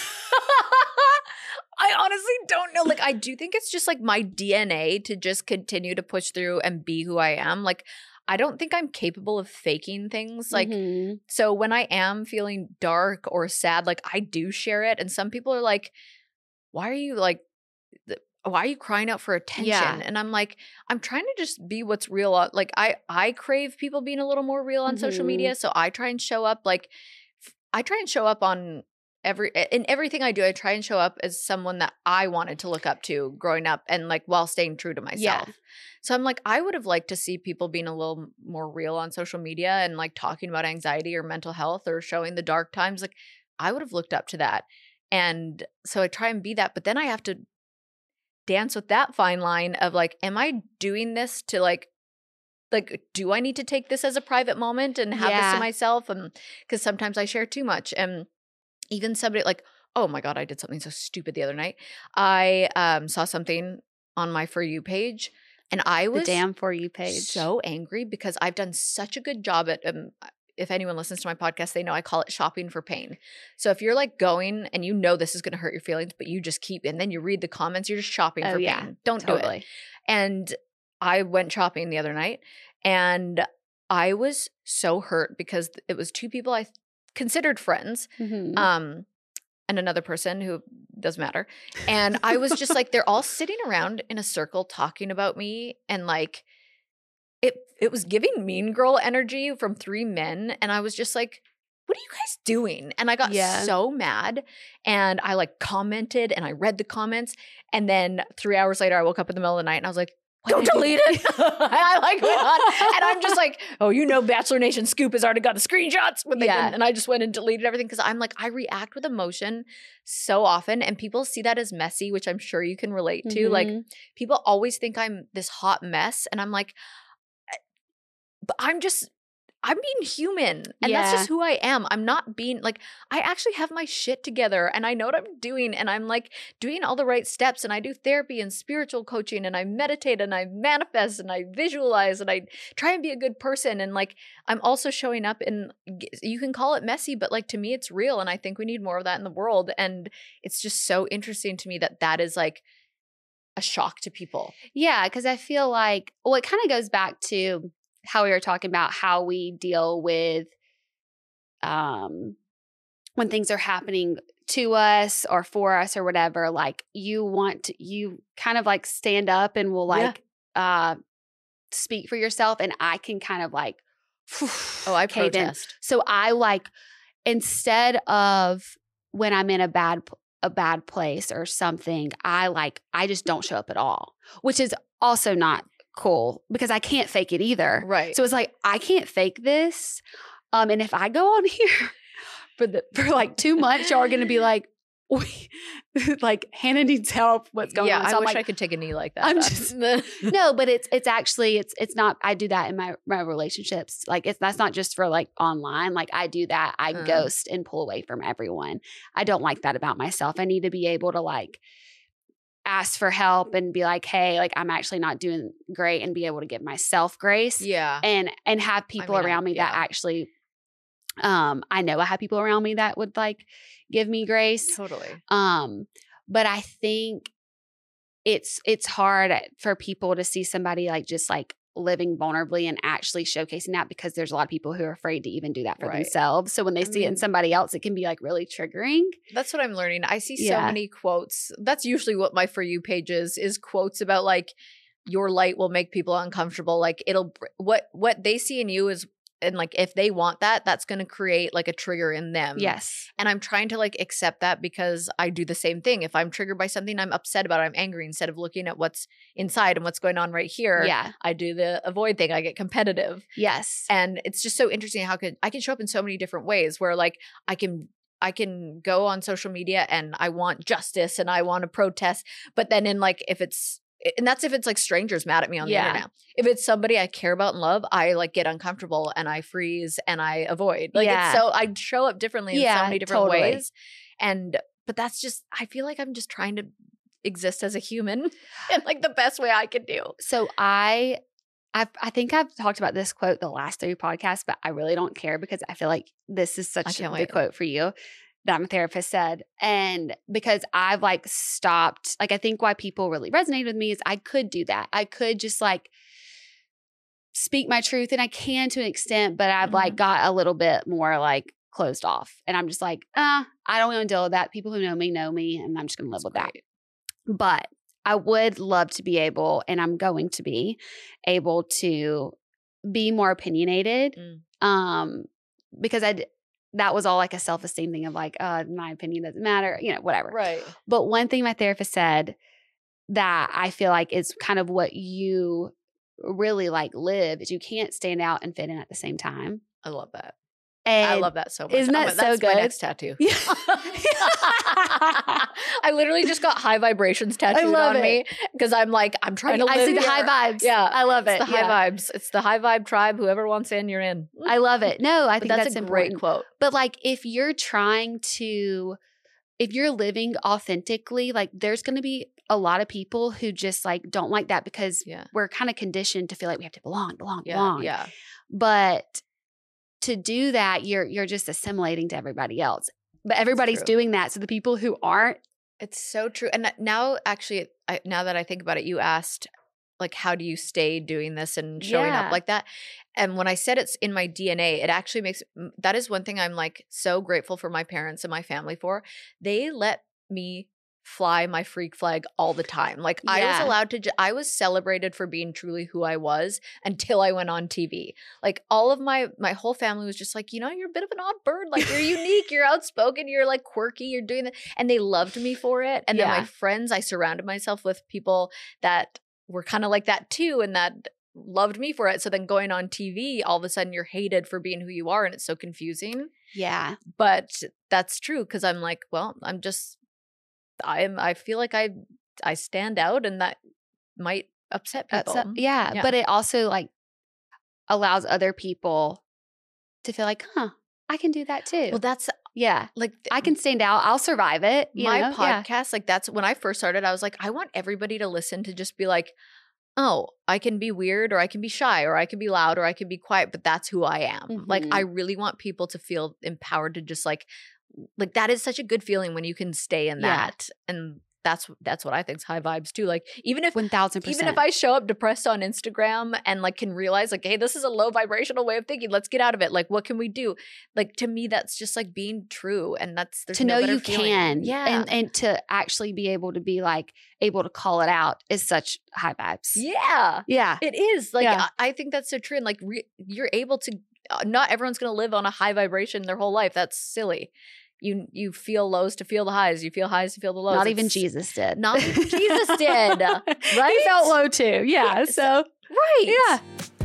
I honestly don't know. Like, I do think it's just like my D N A to just continue to push through and be who I am. Like, I don't think I'm capable of faking things. Like, Mhm. so when I am feeling dark or sad, like I do share it. And some people are like, why are you like, th- why are you crying out for attention? Yeah. And I'm like, I'm trying to just be what's real. on- Like I, I crave people being a little more real on social Mhm. media. So I try and show up like, f- I try and show up on every, in everything I do. I try and show up as someone that I wanted to look up to growing up and like while staying true to myself. Yeah. So I'm like, I would have liked to see people being a little more real on social media and like talking about anxiety or mental health or showing the dark times. Like I would have looked up to that. And so I try and be that, but then I have to dance with that fine line of like, am I doing this to like, like, do I need to take this as a private moment and have this Yeah. to myself? And because sometimes I share too much. And even somebody like, oh my God, I did something so stupid the other night. I um, saw something on my For You page and I The was damn For You page. so angry because I've done such a good job at, um, if anyone listens to my podcast, they know I call it shopping for pain. So if you're like going and you know this is going to hurt your feelings, but you just keep, and then you read the comments, you're just shopping Oh, for yeah. pain. Don't do it. Totally. And I went shopping the other night and I was so hurt because it was two people I considered friends. Mhm. Um, and another person who doesn't matter. And I was just like, they're all sitting around in a circle talking about me. And like, it, it was giving mean girl energy from three men. And I was just like, what are you guys doing? And I got Yeah. so mad and I like commented and I read the comments. And then three hours later, I woke up in the middle of the night and I was like, don't delete it. I like went on. And I'm just like, oh, you know, Bachelor Nation Scoop has already got the screenshots. But they Yeah. didn't. And I just went and deleted everything because I'm like, I react with emotion so often. And people see that as messy, which I'm sure you can relate to. Like Mhm. people always think I'm this hot mess. And I'm like, but I'm just, I'm being human. And that's Yeah. just who I am. I'm not being like, I actually have my shit together and I know what I'm doing. And I'm like doing all the right steps. And I do therapy and spiritual coaching and I meditate and I manifest and I visualize and I try and be a good person. And like, I'm also showing up and you can call it messy, but like to me, it's real. And I think we need more of that in the world. And it's just so interesting to me that that is like a shock to people. Yeah, because I feel like, well, it kind of goes back to how we were talking about how we deal with um, when things are happening to us or for us or whatever. Like you want to, you kind of like stand up and will like yeah. uh, speak for yourself, and I can kind of like, oh, I protest. In. So I like, instead of when I'm in a bad a bad place or something, I like, I just don't show up at all, which is also not cool because I can't fake it either. Right. So it's like, I can't fake this. Um, and if I go on here for the, for like two months, y'all are going to be like, we, like Hannah needs help. What's going yeah, on? So I I'm wish like, I could take a knee like that. I'm just, no, but it's, it's actually, it's, it's not, I do that in my, my relationships. Like it's, that's not just for like online. Like I do that. I uh. ghost and pull away from everyone. I don't like that about myself. I need to be able to like ask for help and be like, hey, like I'm actually not doing great, and be able to give myself grace. Yeah. And, and have people I mean, around I, me yeah. that actually, um, I know I have people around me that would like give me grace. Totally. Um, but I think it's, it's hard for people to see somebody like just like living vulnerably and actually showcasing that, because there's a lot of people who are afraid to even do that for right. themselves. So when they I see mean, it in somebody else, it can be like really triggering. That's what I'm learning. I see so yeah. many quotes. That's usually what my For You page is, is quotes about like, your light will make people uncomfortable. Like it'll, what, what they see in you is, and like if they want that, that's going to create like a trigger in them. Yes. And I'm trying to like accept that, because I do the same thing. If I'm triggered by something, I'm upset about it, I'm angry, instead of looking at what's inside and what's going on right here. Yeah. I do the avoid thing. I get competitive. Yes. And it's just so interesting how could I can show up in so many different ways, where like I can I can go on social media and I want justice and I want to protest. But then in like, if it's, and that's if it's like strangers mad at me on the yeah. internet. If it's somebody I care about and love, I like get uncomfortable and I freeze and I avoid. Like yeah. it's so I show up differently in yeah, so many different totally. ways. And but that's just, I feel like I'm just trying to exist as a human in like the best way I can do. So I I've, I think I've talked about this quote the last three podcasts, but I really don't care, because I feel like this is such a good wait. quote for you that my therapist said. And because I've like stopped, like I think why people really resonate with me is I could do that. I could just like speak my truth, and I can to an extent, but I've mm-hmm. like got a little bit more like closed off. And I'm just like, uh, I don't want to deal with that. People who know me know me, and I'm just going to live That's with great. that. But I would love to be able, and I'm going to be able to be more opinionated. Mm. Um, because I that was all like a self-esteem thing of like, uh, my opinion doesn't matter, you know, whatever. Right. But one thing my therapist said that I feel like is kind of what you really like live is you can't stand out and fit in at the same time. I love that. And I love that so much. Isn't that oh, so that's good? My next tattoo. Yeah. I literally just got high vibrations tattooed on it. me, because I'm like, I'm trying to live I see the here. high vibes. Yeah. I love it. It's the yeah. high vibes. It's the high vibe tribe. Whoever wants in, you're in. I love it. No, I but think that's, that's a important. great quote. But like, if you're trying to, if you're living authentically, like there's going to be a lot of people who just like don't like that, because yeah. we're kind of conditioned to feel like we have to belong, belong, yeah, belong. Yeah. But to do that, you're you're just assimilating to everybody else. But everybody's doing that. So the people who aren't. It's so true. And now actually, I, now that I think about it, you asked like, how do you stay doing this and showing yeah. up like that? And when I said it's in my D N A, it actually makes, that is one thing I'm like so grateful for my parents and my family for. They let me fly my freak flag all the time. Like yeah. I was allowed to, I was celebrated for being truly who I was until I went on T V. Like all of my, my whole family was just like, you know, you're a bit of an odd bird. Like you're unique, you're outspoken, you're like quirky, you're doing that. And they loved me for it. And yeah. then my friends, I surrounded myself with people that were kind of like that too. And that loved me for it. So then going on T V, all of a sudden you're hated for being who you are. And it's so confusing. Yeah. But that's true. Cause I'm like, well, I'm just, I am. I feel like I I stand out, and that might upset people. Upset, yeah, yeah, but it also like allows other people to feel like, huh, I can do that too. Well, that's yeah, like th- I can stand out. I'll survive it. You my know? podcast, yeah. like that's when I first started. I was like, I want everybody to listen to just be like, oh, I can be weird, or I can be shy, or I can be loud, or I can be quiet, but that's who I am. Mm-hmm. Like I really want people to feel empowered to just like. Like that is such a good feeling when you can stay in that. Yeah. And that's that's what I think's high vibes too. Like even if one thousand percent. even if I show up depressed on Instagram and like can realize like, hey, this is a low vibrational way of thinking. Let's get out of it. Like, what can we do? Like to me, that's just like being true, and that's there's to no know better you feeling. can, Yeah, and and to actually be able to be like able to call it out is such high vibes. yeah, Yeah, it is. Like Yeah. I, I think that's so true, and like re- you're able to. Uh, not everyone's going to live on a high vibration their whole life. That's silly. You you feel lows to feel the highs. You feel highs to feel the lows. not even It's- Jesus did. Not even Jesus did. Right? He felt low too. Yeah. Yes. So Right. yeah.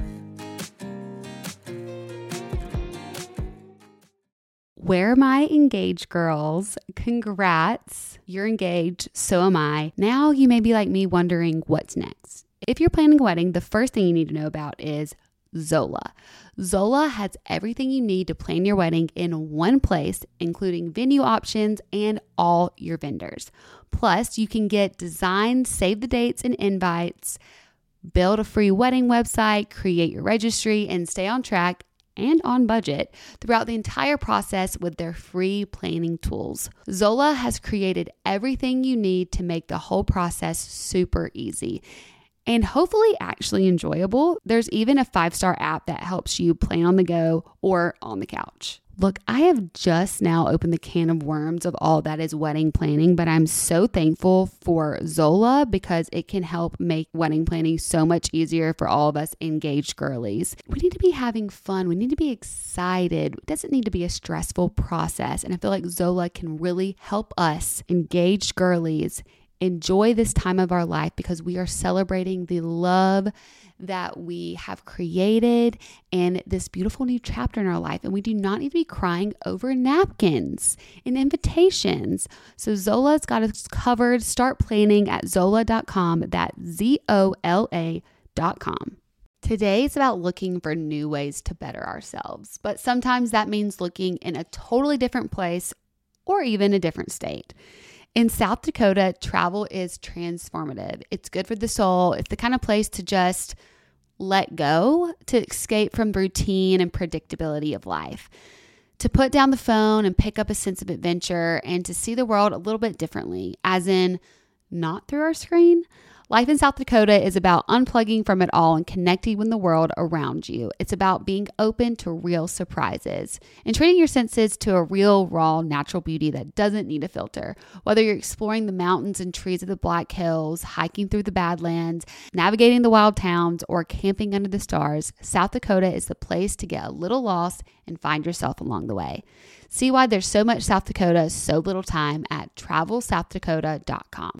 Where are my engaged girls? Congrats. You're engaged. So am I. Now you may be like me wondering what's next. If you're planning a wedding, the first thing you need to know about is Zola. Zola has everything you need to plan your wedding in one place, including venue options and all your vendors. Plus, you can get designs, save the dates and invites, build a free wedding website, create your registry, and stay on track and on budget throughout the entire process with their free planning tools. Zola has created everything you need to make the whole process super easy and hopefully actually enjoyable. There's even a five-star app that helps you plan on the go or on the couch. Look, I have just now opened the can of worms of all that is wedding planning, but I'm so thankful for Zola because it can help make wedding planning so much easier for all of us engaged girlies. We need to be having fun. We need to be excited. It doesn't need to be a stressful process. And I feel like Zola can really help us engaged girlies enjoy this time of our life because we are celebrating the love that we have created and this beautiful new chapter in our life. And we do not need to be crying over napkins and invitations. So Zola's got us covered. Start planning at zola dot com. That's Z O L A dot com. Today is about looking for new ways to better ourselves, but sometimes that means looking in a totally different place or even a different state. In South Dakota, travel is transformative. It's good for the soul. It's the kind of place to just let go, to escape from the routine and predictability of life, to put down the phone and pick up a sense of adventure and to see the world a little bit differently, as in not through our screen. Life in South Dakota is about unplugging from it all and connecting with the world around you. It's about being open to real surprises and treating your senses to a real, raw, natural beauty that doesn't need a filter. Whether you're exploring the mountains and trees of the Black Hills, hiking through the Badlands, navigating the wild towns, or camping under the stars, South Dakota is the place to get a little lost and find yourself along the way. See why there's so much South Dakota, so little time at travel south dakota dot com.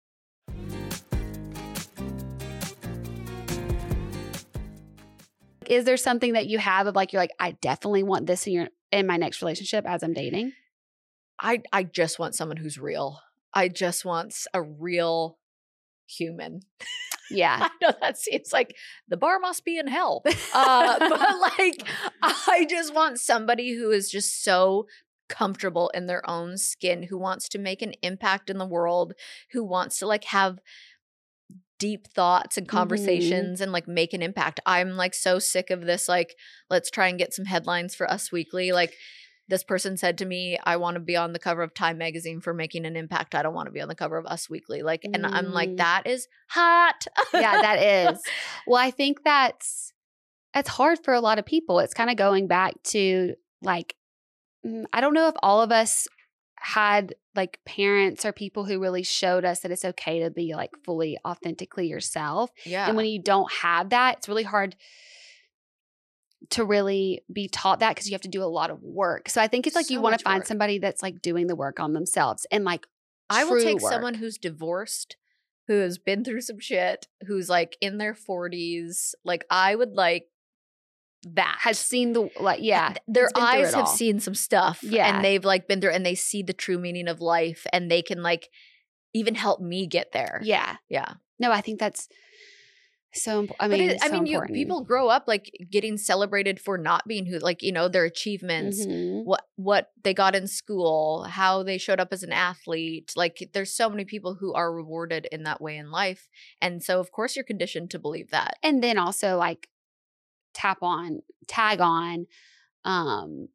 Is there something that you have of like, you're like, I definitely want this in your in my next relationship as I'm dating? I I just want someone who's real. I just want a real human. Yeah. I know that seems like the bar must be in hell. Uh, but like, I just want somebody who is just so comfortable in their own skin, who wants to make an impact in the world, who wants to like have deep thoughts and conversations mm-hmm. and like make an impact. I'm like so sick of this, like, let's try and get some headlines for Us Weekly. Like this person said to me, I want to be on the cover of Time magazine for making an impact. I don't want to be on the cover of Us Weekly. Like, and mm. I'm like, that is hot. Yeah, that is. Well, I think that's, that's hard for a lot of people. It's kind of going back to like, I don't know if all of us had like parents or people who really showed us that it's okay to be like fully authentically yourself. Yeah. And when you don't have that, it's really hard to really be taught that because you have to do a lot of work. So I think it's like so you want to find work. somebody that's like doing the work on themselves and like I will take work. someone who's divorced, who has been through some shit, who's like in their forties. Like I would like that has seen the like yeah their eyes have seen some stuff yeah and they've like been through and they see the true meaning of life and they can like even help me get there. Yeah. Yeah. No, I think that's so I mean it, I so mean you important. People grow up like getting celebrated for not being who like, you know, their achievements, mm-hmm. what what they got in school, how they showed up as an athlete. Like there's so many people who are rewarded in that way in life. And so of course you're conditioned to believe that. And then also like tap on, tag on, um,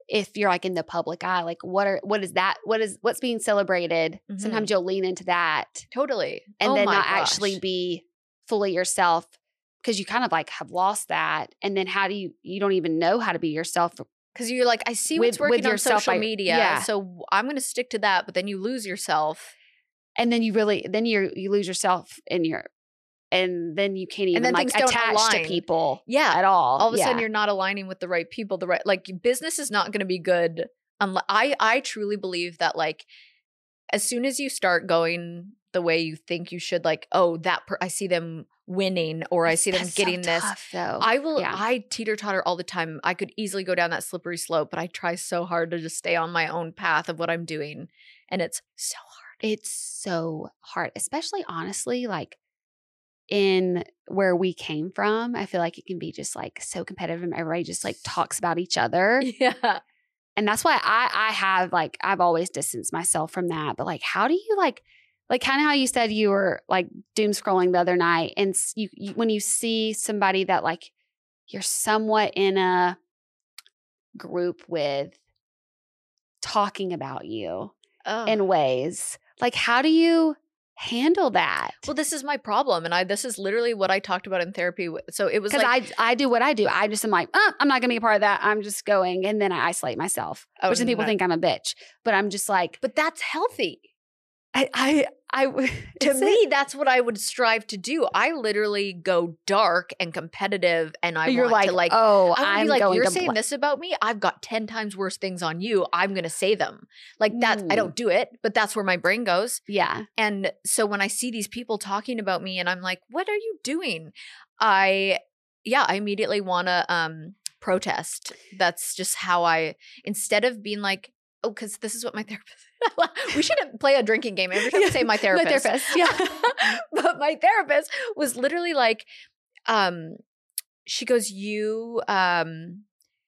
if you're like in the public eye, like what are, what is that? What is, what's being celebrated? Mhm. Sometimes you'll lean into that Totally. and Oh then my not gosh. actually be fully yourself because you kind of like have lost that. And then how do you, you don't even know how to be yourself. Because you're like, I see With- what's working with on yourself social by- media, yeah. so I'm going to stick to that. But then you lose yourself. And then you really, then you you lose yourself in your, and then you can't even then like things don't attach to align. people Yeah. at all. All of a Yeah. sudden, you're not aligning with the right people. The right, like, business is not going to be good. Unless I, I truly believe that, like, as soon as you start going the way you think you should, like, oh, that per- I see them winning, or I see them That's getting so this. tough, though. I will. Yeah. I teeter totter all the time. I could easily go down that slippery slope, but I try so hard to just stay on my own path of what I'm doing, and it's so hard. It's so hard, especially honestly, like in where we came from. I feel like it can be just like so competitive and everybody just like talks about each other. Yeah. And that's why I I have like I've always distanced myself from that. But like, how do you like like kind of how you said you were like doom scrolling the other night, and s- you, you when you see somebody that like you're somewhat in a group with talking about you Ugh. in ways, like how do you handle that? Well, this is my problem, and I this is literally what I talked about in therapy. So it was Because like, I I do what I do. I just am like, oh, I'm not going to be a part of that. I'm just going, and then I isolate myself. Oh, which then people no. think I'm a bitch, but I'm just like, but that's healthy. I I I To is me, it? that's what I would strive to do. I literally go dark and competitive, and I You're want like, to like. oh, I would I'm be like, going you're to saying bl- this about me. I've got ten times worse things on you. I'm going to say them. Like that's. I Mm. don't do it, but that's where my brain goes. Yeah, And so when I see these people talking about me, and I'm like, what are you doing? I, yeah, I immediately want to um protest. That's just how I. Instead of being like, oh, because this is what my therapist. We should play a drinking game every time we say my therapist. My therapist, yeah. But my therapist was literally like, um, she goes, you, um,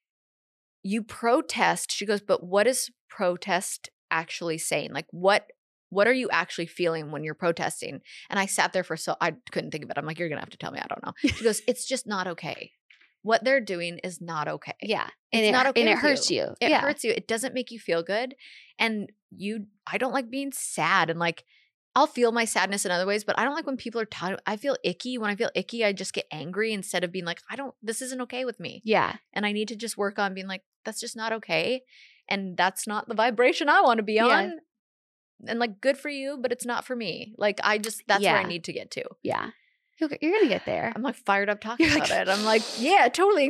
you protest. She goes, but what is protest actually saying? Like, what, what are you actually feeling when you're protesting? And I sat there for so I couldn't think of it. I'm like, you're gonna have to tell me. I don't know. She goes, it's just not okay. What they're doing is not okay. Yeah, and It's it, not okay and it with hurts you. It yeah. hurts you. It doesn't make you feel good. And you, I don't like being sad, and like, I'll feel my sadness in other ways, but I don't like when people are talking. I feel icky. When I feel icky, I just get angry instead of being like, I don't, this isn't okay with me. Yeah, And I need to just work on being like, that's just not okay. And that's not the vibration I want to be Yeah. on. And like, good for you, but it's not for me. Like, I just, that's where I Yeah. need to get to. yeah. You're, you're gonna get there. I'm like fired up talking You're about like- it. I'm like, yeah, totally.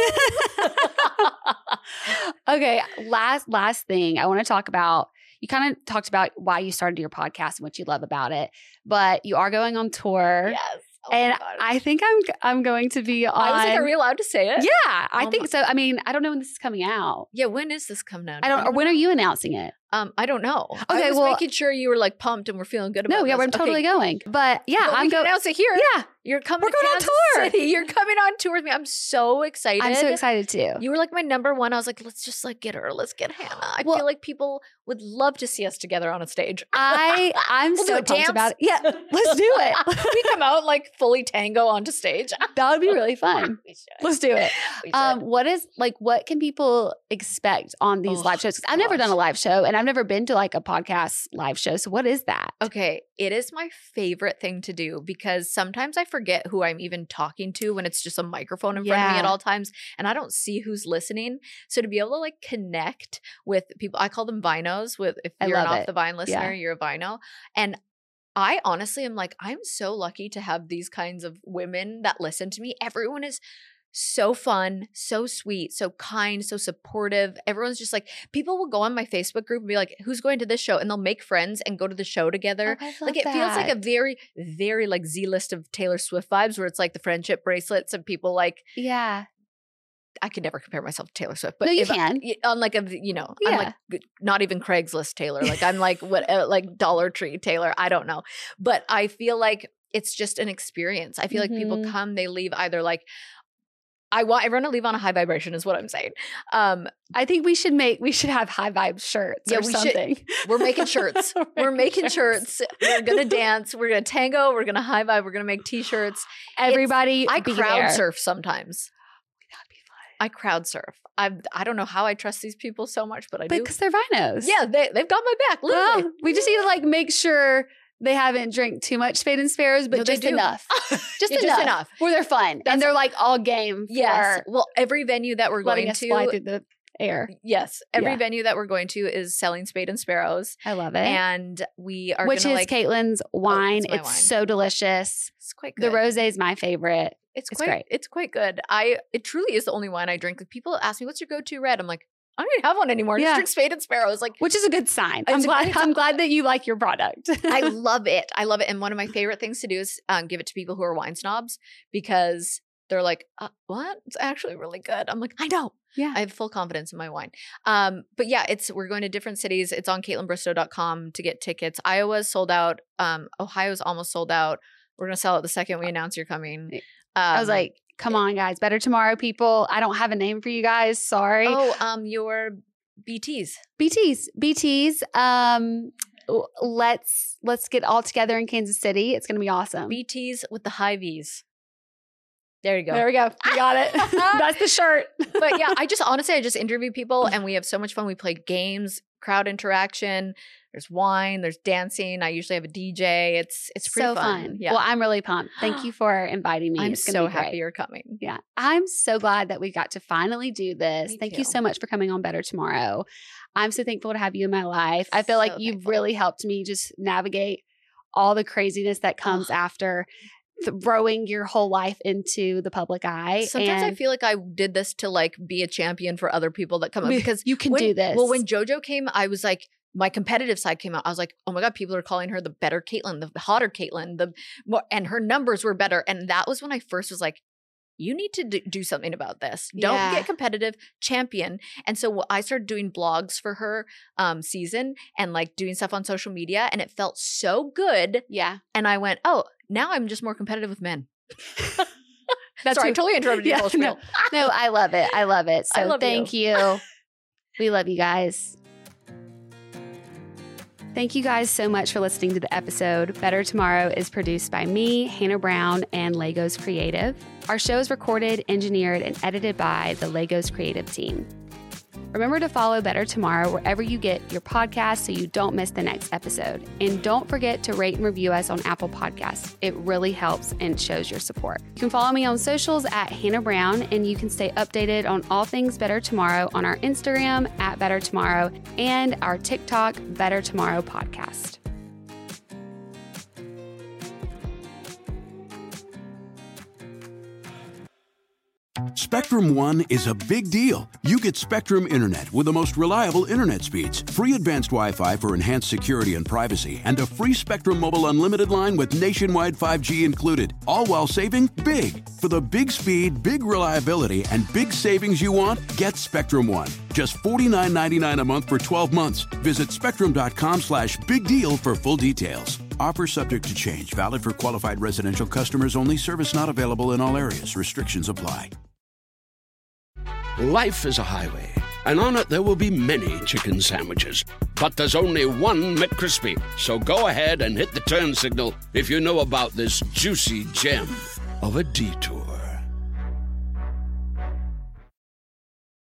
Okay, last last thing I want to talk about. You kind of talked about why you started your podcast and what you love about it, but you are going on tour, Yes. Oh my and God. I think I'm I'm going to be on. I was like, are we allowed to say it? Yeah, I Oh think my- so. I mean, I don't know when this is coming out. Yeah, when is this coming out? I don't. Or Anyone when know? are you announcing it? Um, I don't know. Okay, I was well- making sure you were like pumped and we're feeling good about No, yeah, this. we're Okay, totally going. But yeah, but we I'm can going. announce it here. Yeah, You're coming We're to going on Kansas tour. City. You're coming on tour with me. I'm so excited. I'm so excited too. You were like my number one. I was like, let's just like get her. Let's get Hannah. I Well- feel like people would love to see us together on a stage. I I'm We'll do so a pumped dance. about it. Yeah, let's do it. we come out like fully tango onto stage. That would be really fun. We should. Let's do it. We should. Um, what is like? What can people expect on these Oh, live shows? 'Cause I've never gosh. done a live show, and I've never been to like a podcast live show. So what is that? Okay, it is my favorite thing to do because sometimes I forget who I'm even talking to when it's just a microphone in front of me at Yeah. all times and I don't see who's listening. So to be able to like connect with people, I call them vinos. With if I you're an love off it. the vine listener, Yeah. you're a vino. And I honestly am like, I'm so lucky to have these kinds of women that listen to me. Everyone is so fun, so sweet, so kind, so supportive. Everyone's just like, people will go on my Facebook group and be like, who's going to this show? And they'll make friends and go to the show together. Oh, I love Like it feels like a that. very, very like Z list of Taylor Swift vibes where it's like the friendship bracelets and people like, yeah. I could never compare myself to Taylor Swift, but No, you if I- can. y- on like a, you know, Yeah. I'm like g- not even Craigslist Taylor. Like I'm like what, uh, like Dollar Tree Taylor. I don't know. But I feel like it's just an experience. I feel like people Mhm. come, they leave either like, I want everyone to leave on a high vibration is what I'm saying. Um, I think we should make we should have high vibe shirts Yeah, or we should- something. we're making shirts. We're making shirts. We're gonna dance. We're gonna tango. We're gonna high vibe. We're gonna make t-shirts. Everybody, I be crowd there. surf sometimes. That'd be fun. I crowd surf. I I don't know how I trust these people so much, but I do. Because they're vinos. Yeah, they, they've got my back, literally. Well, we just need to like make sure they haven't drank too much Spade and Sparrows, but No, they just do. enough. Just Yeah, enough. just enough. Where they're fun. That's- and they're like all game for Yes. Well, every venue that we're letting going us fly to, through the air. yes, every Yeah. venue that we're going to is selling Spade and Sparrows. I love it. And we are Which gonna is like, Caitlin's wine. it's my it's wine. so delicious. it's quite The good. rosé is my favorite. It's It's quite great. it's quite good. I it truly is the only wine I drink. Like people ask me, "What's your go-to red?" I'm like, I don't even have one anymore. I Yeah. just drink Spade and Sparrows. Like Which is a good sign. I'm It's a glad. great I'm glad that you like your product. I love it. I love it. And one of my favorite things to do is um, give it to people who are wine snobs because they're like, uh, "What? It's actually really good." I'm like, I know. Yeah. I have full confidence in my wine. Um, but yeah, it's we're going to different cities. It's on Caitlin Bristow dot com to get tickets. Iowa's sold out. Um, Ohio's almost sold out. We're gonna sell it the second we announce you're coming. Um, I was like, come on, guys. Better tomorrow, people. I don't have a name for you guys. Sorry. oh, um, your B Ts. B Ts. B Ts. Um, w- let's let's get all together in Kansas City. It's gonna be awesome. B Ts with the high V's. There you go. There we go. We got it. That's the shirt. But yeah, I just honestly, I just interview people and we have so much fun. We play games, crowd interaction. There's wine. There's dancing. I usually have a D J. It's it's pretty so fun. fun. Yeah, Well, I'm really pumped. Thank you for inviting me. I'm It's gonna so be great. happy you're coming. Yeah. I'm so glad that we got to finally do this. Me Thank too. you so much for coming on Better Tomorrow. I'm so thankful to have you in my life. I feel like So you've thankful. really helped me just navigate all the craziness that comes Ugh. after throwing your whole life into the public eye. Sometimes I And feel like I did this to like be a champion for other people that come up because you can when, do this. Well, when JoJo came, I was like, my competitive side came out. I was like, oh my God, people are calling her the better Caitlin, the hotter Caitlin, the more, and her numbers were better. And that was when I first was like, you need to d- do something about this. Don't Yeah. get competitive, champion. And so wh- I started doing blogs for her um, season and like doing stuff on social media. And it felt so good. yeah. And I went, oh, now I'm just more competitive with men. That's Sorry, I who- totally interrupted your Yeah, whole spiel. No, I love it. I love it. So I love thank you. We love you guys. Thank you guys so much for listening to the episode. Better Tomorrow is produced by me, Hannah Brown, and Legos Creative. Our show is recorded, engineered, and edited by the Legos Creative team. Remember to follow Better Tomorrow wherever you get your podcast so you don't miss the next episode. And don't forget to rate and review us on Apple Podcasts. It really helps and shows your support. You can follow me on socials at Hannah Brown, and you can stay updated on all things Better Tomorrow on our Instagram at Better Tomorrow and our TikTok Better Tomorrow podcast. Spectrum One is a big deal. You get Spectrum Internet with the most reliable internet speeds, free advanced Wi-Fi for enhanced security and privacy, and a free Spectrum Mobile Unlimited line with nationwide five G included, all while saving big. For the big speed, big reliability, and big savings you want, get Spectrum One. Just forty-nine ninety-nine a month for twelve months. Visit spectrum.com slash big deal for full details. Offer subject to change. Valid for qualified residential customers only. Service not available in all areas. Restrictions apply. Life is a highway, and on it there will be many chicken sandwiches. But there's only one McCrispy. So go ahead and hit the turn signal if you know about this juicy gem of a detour.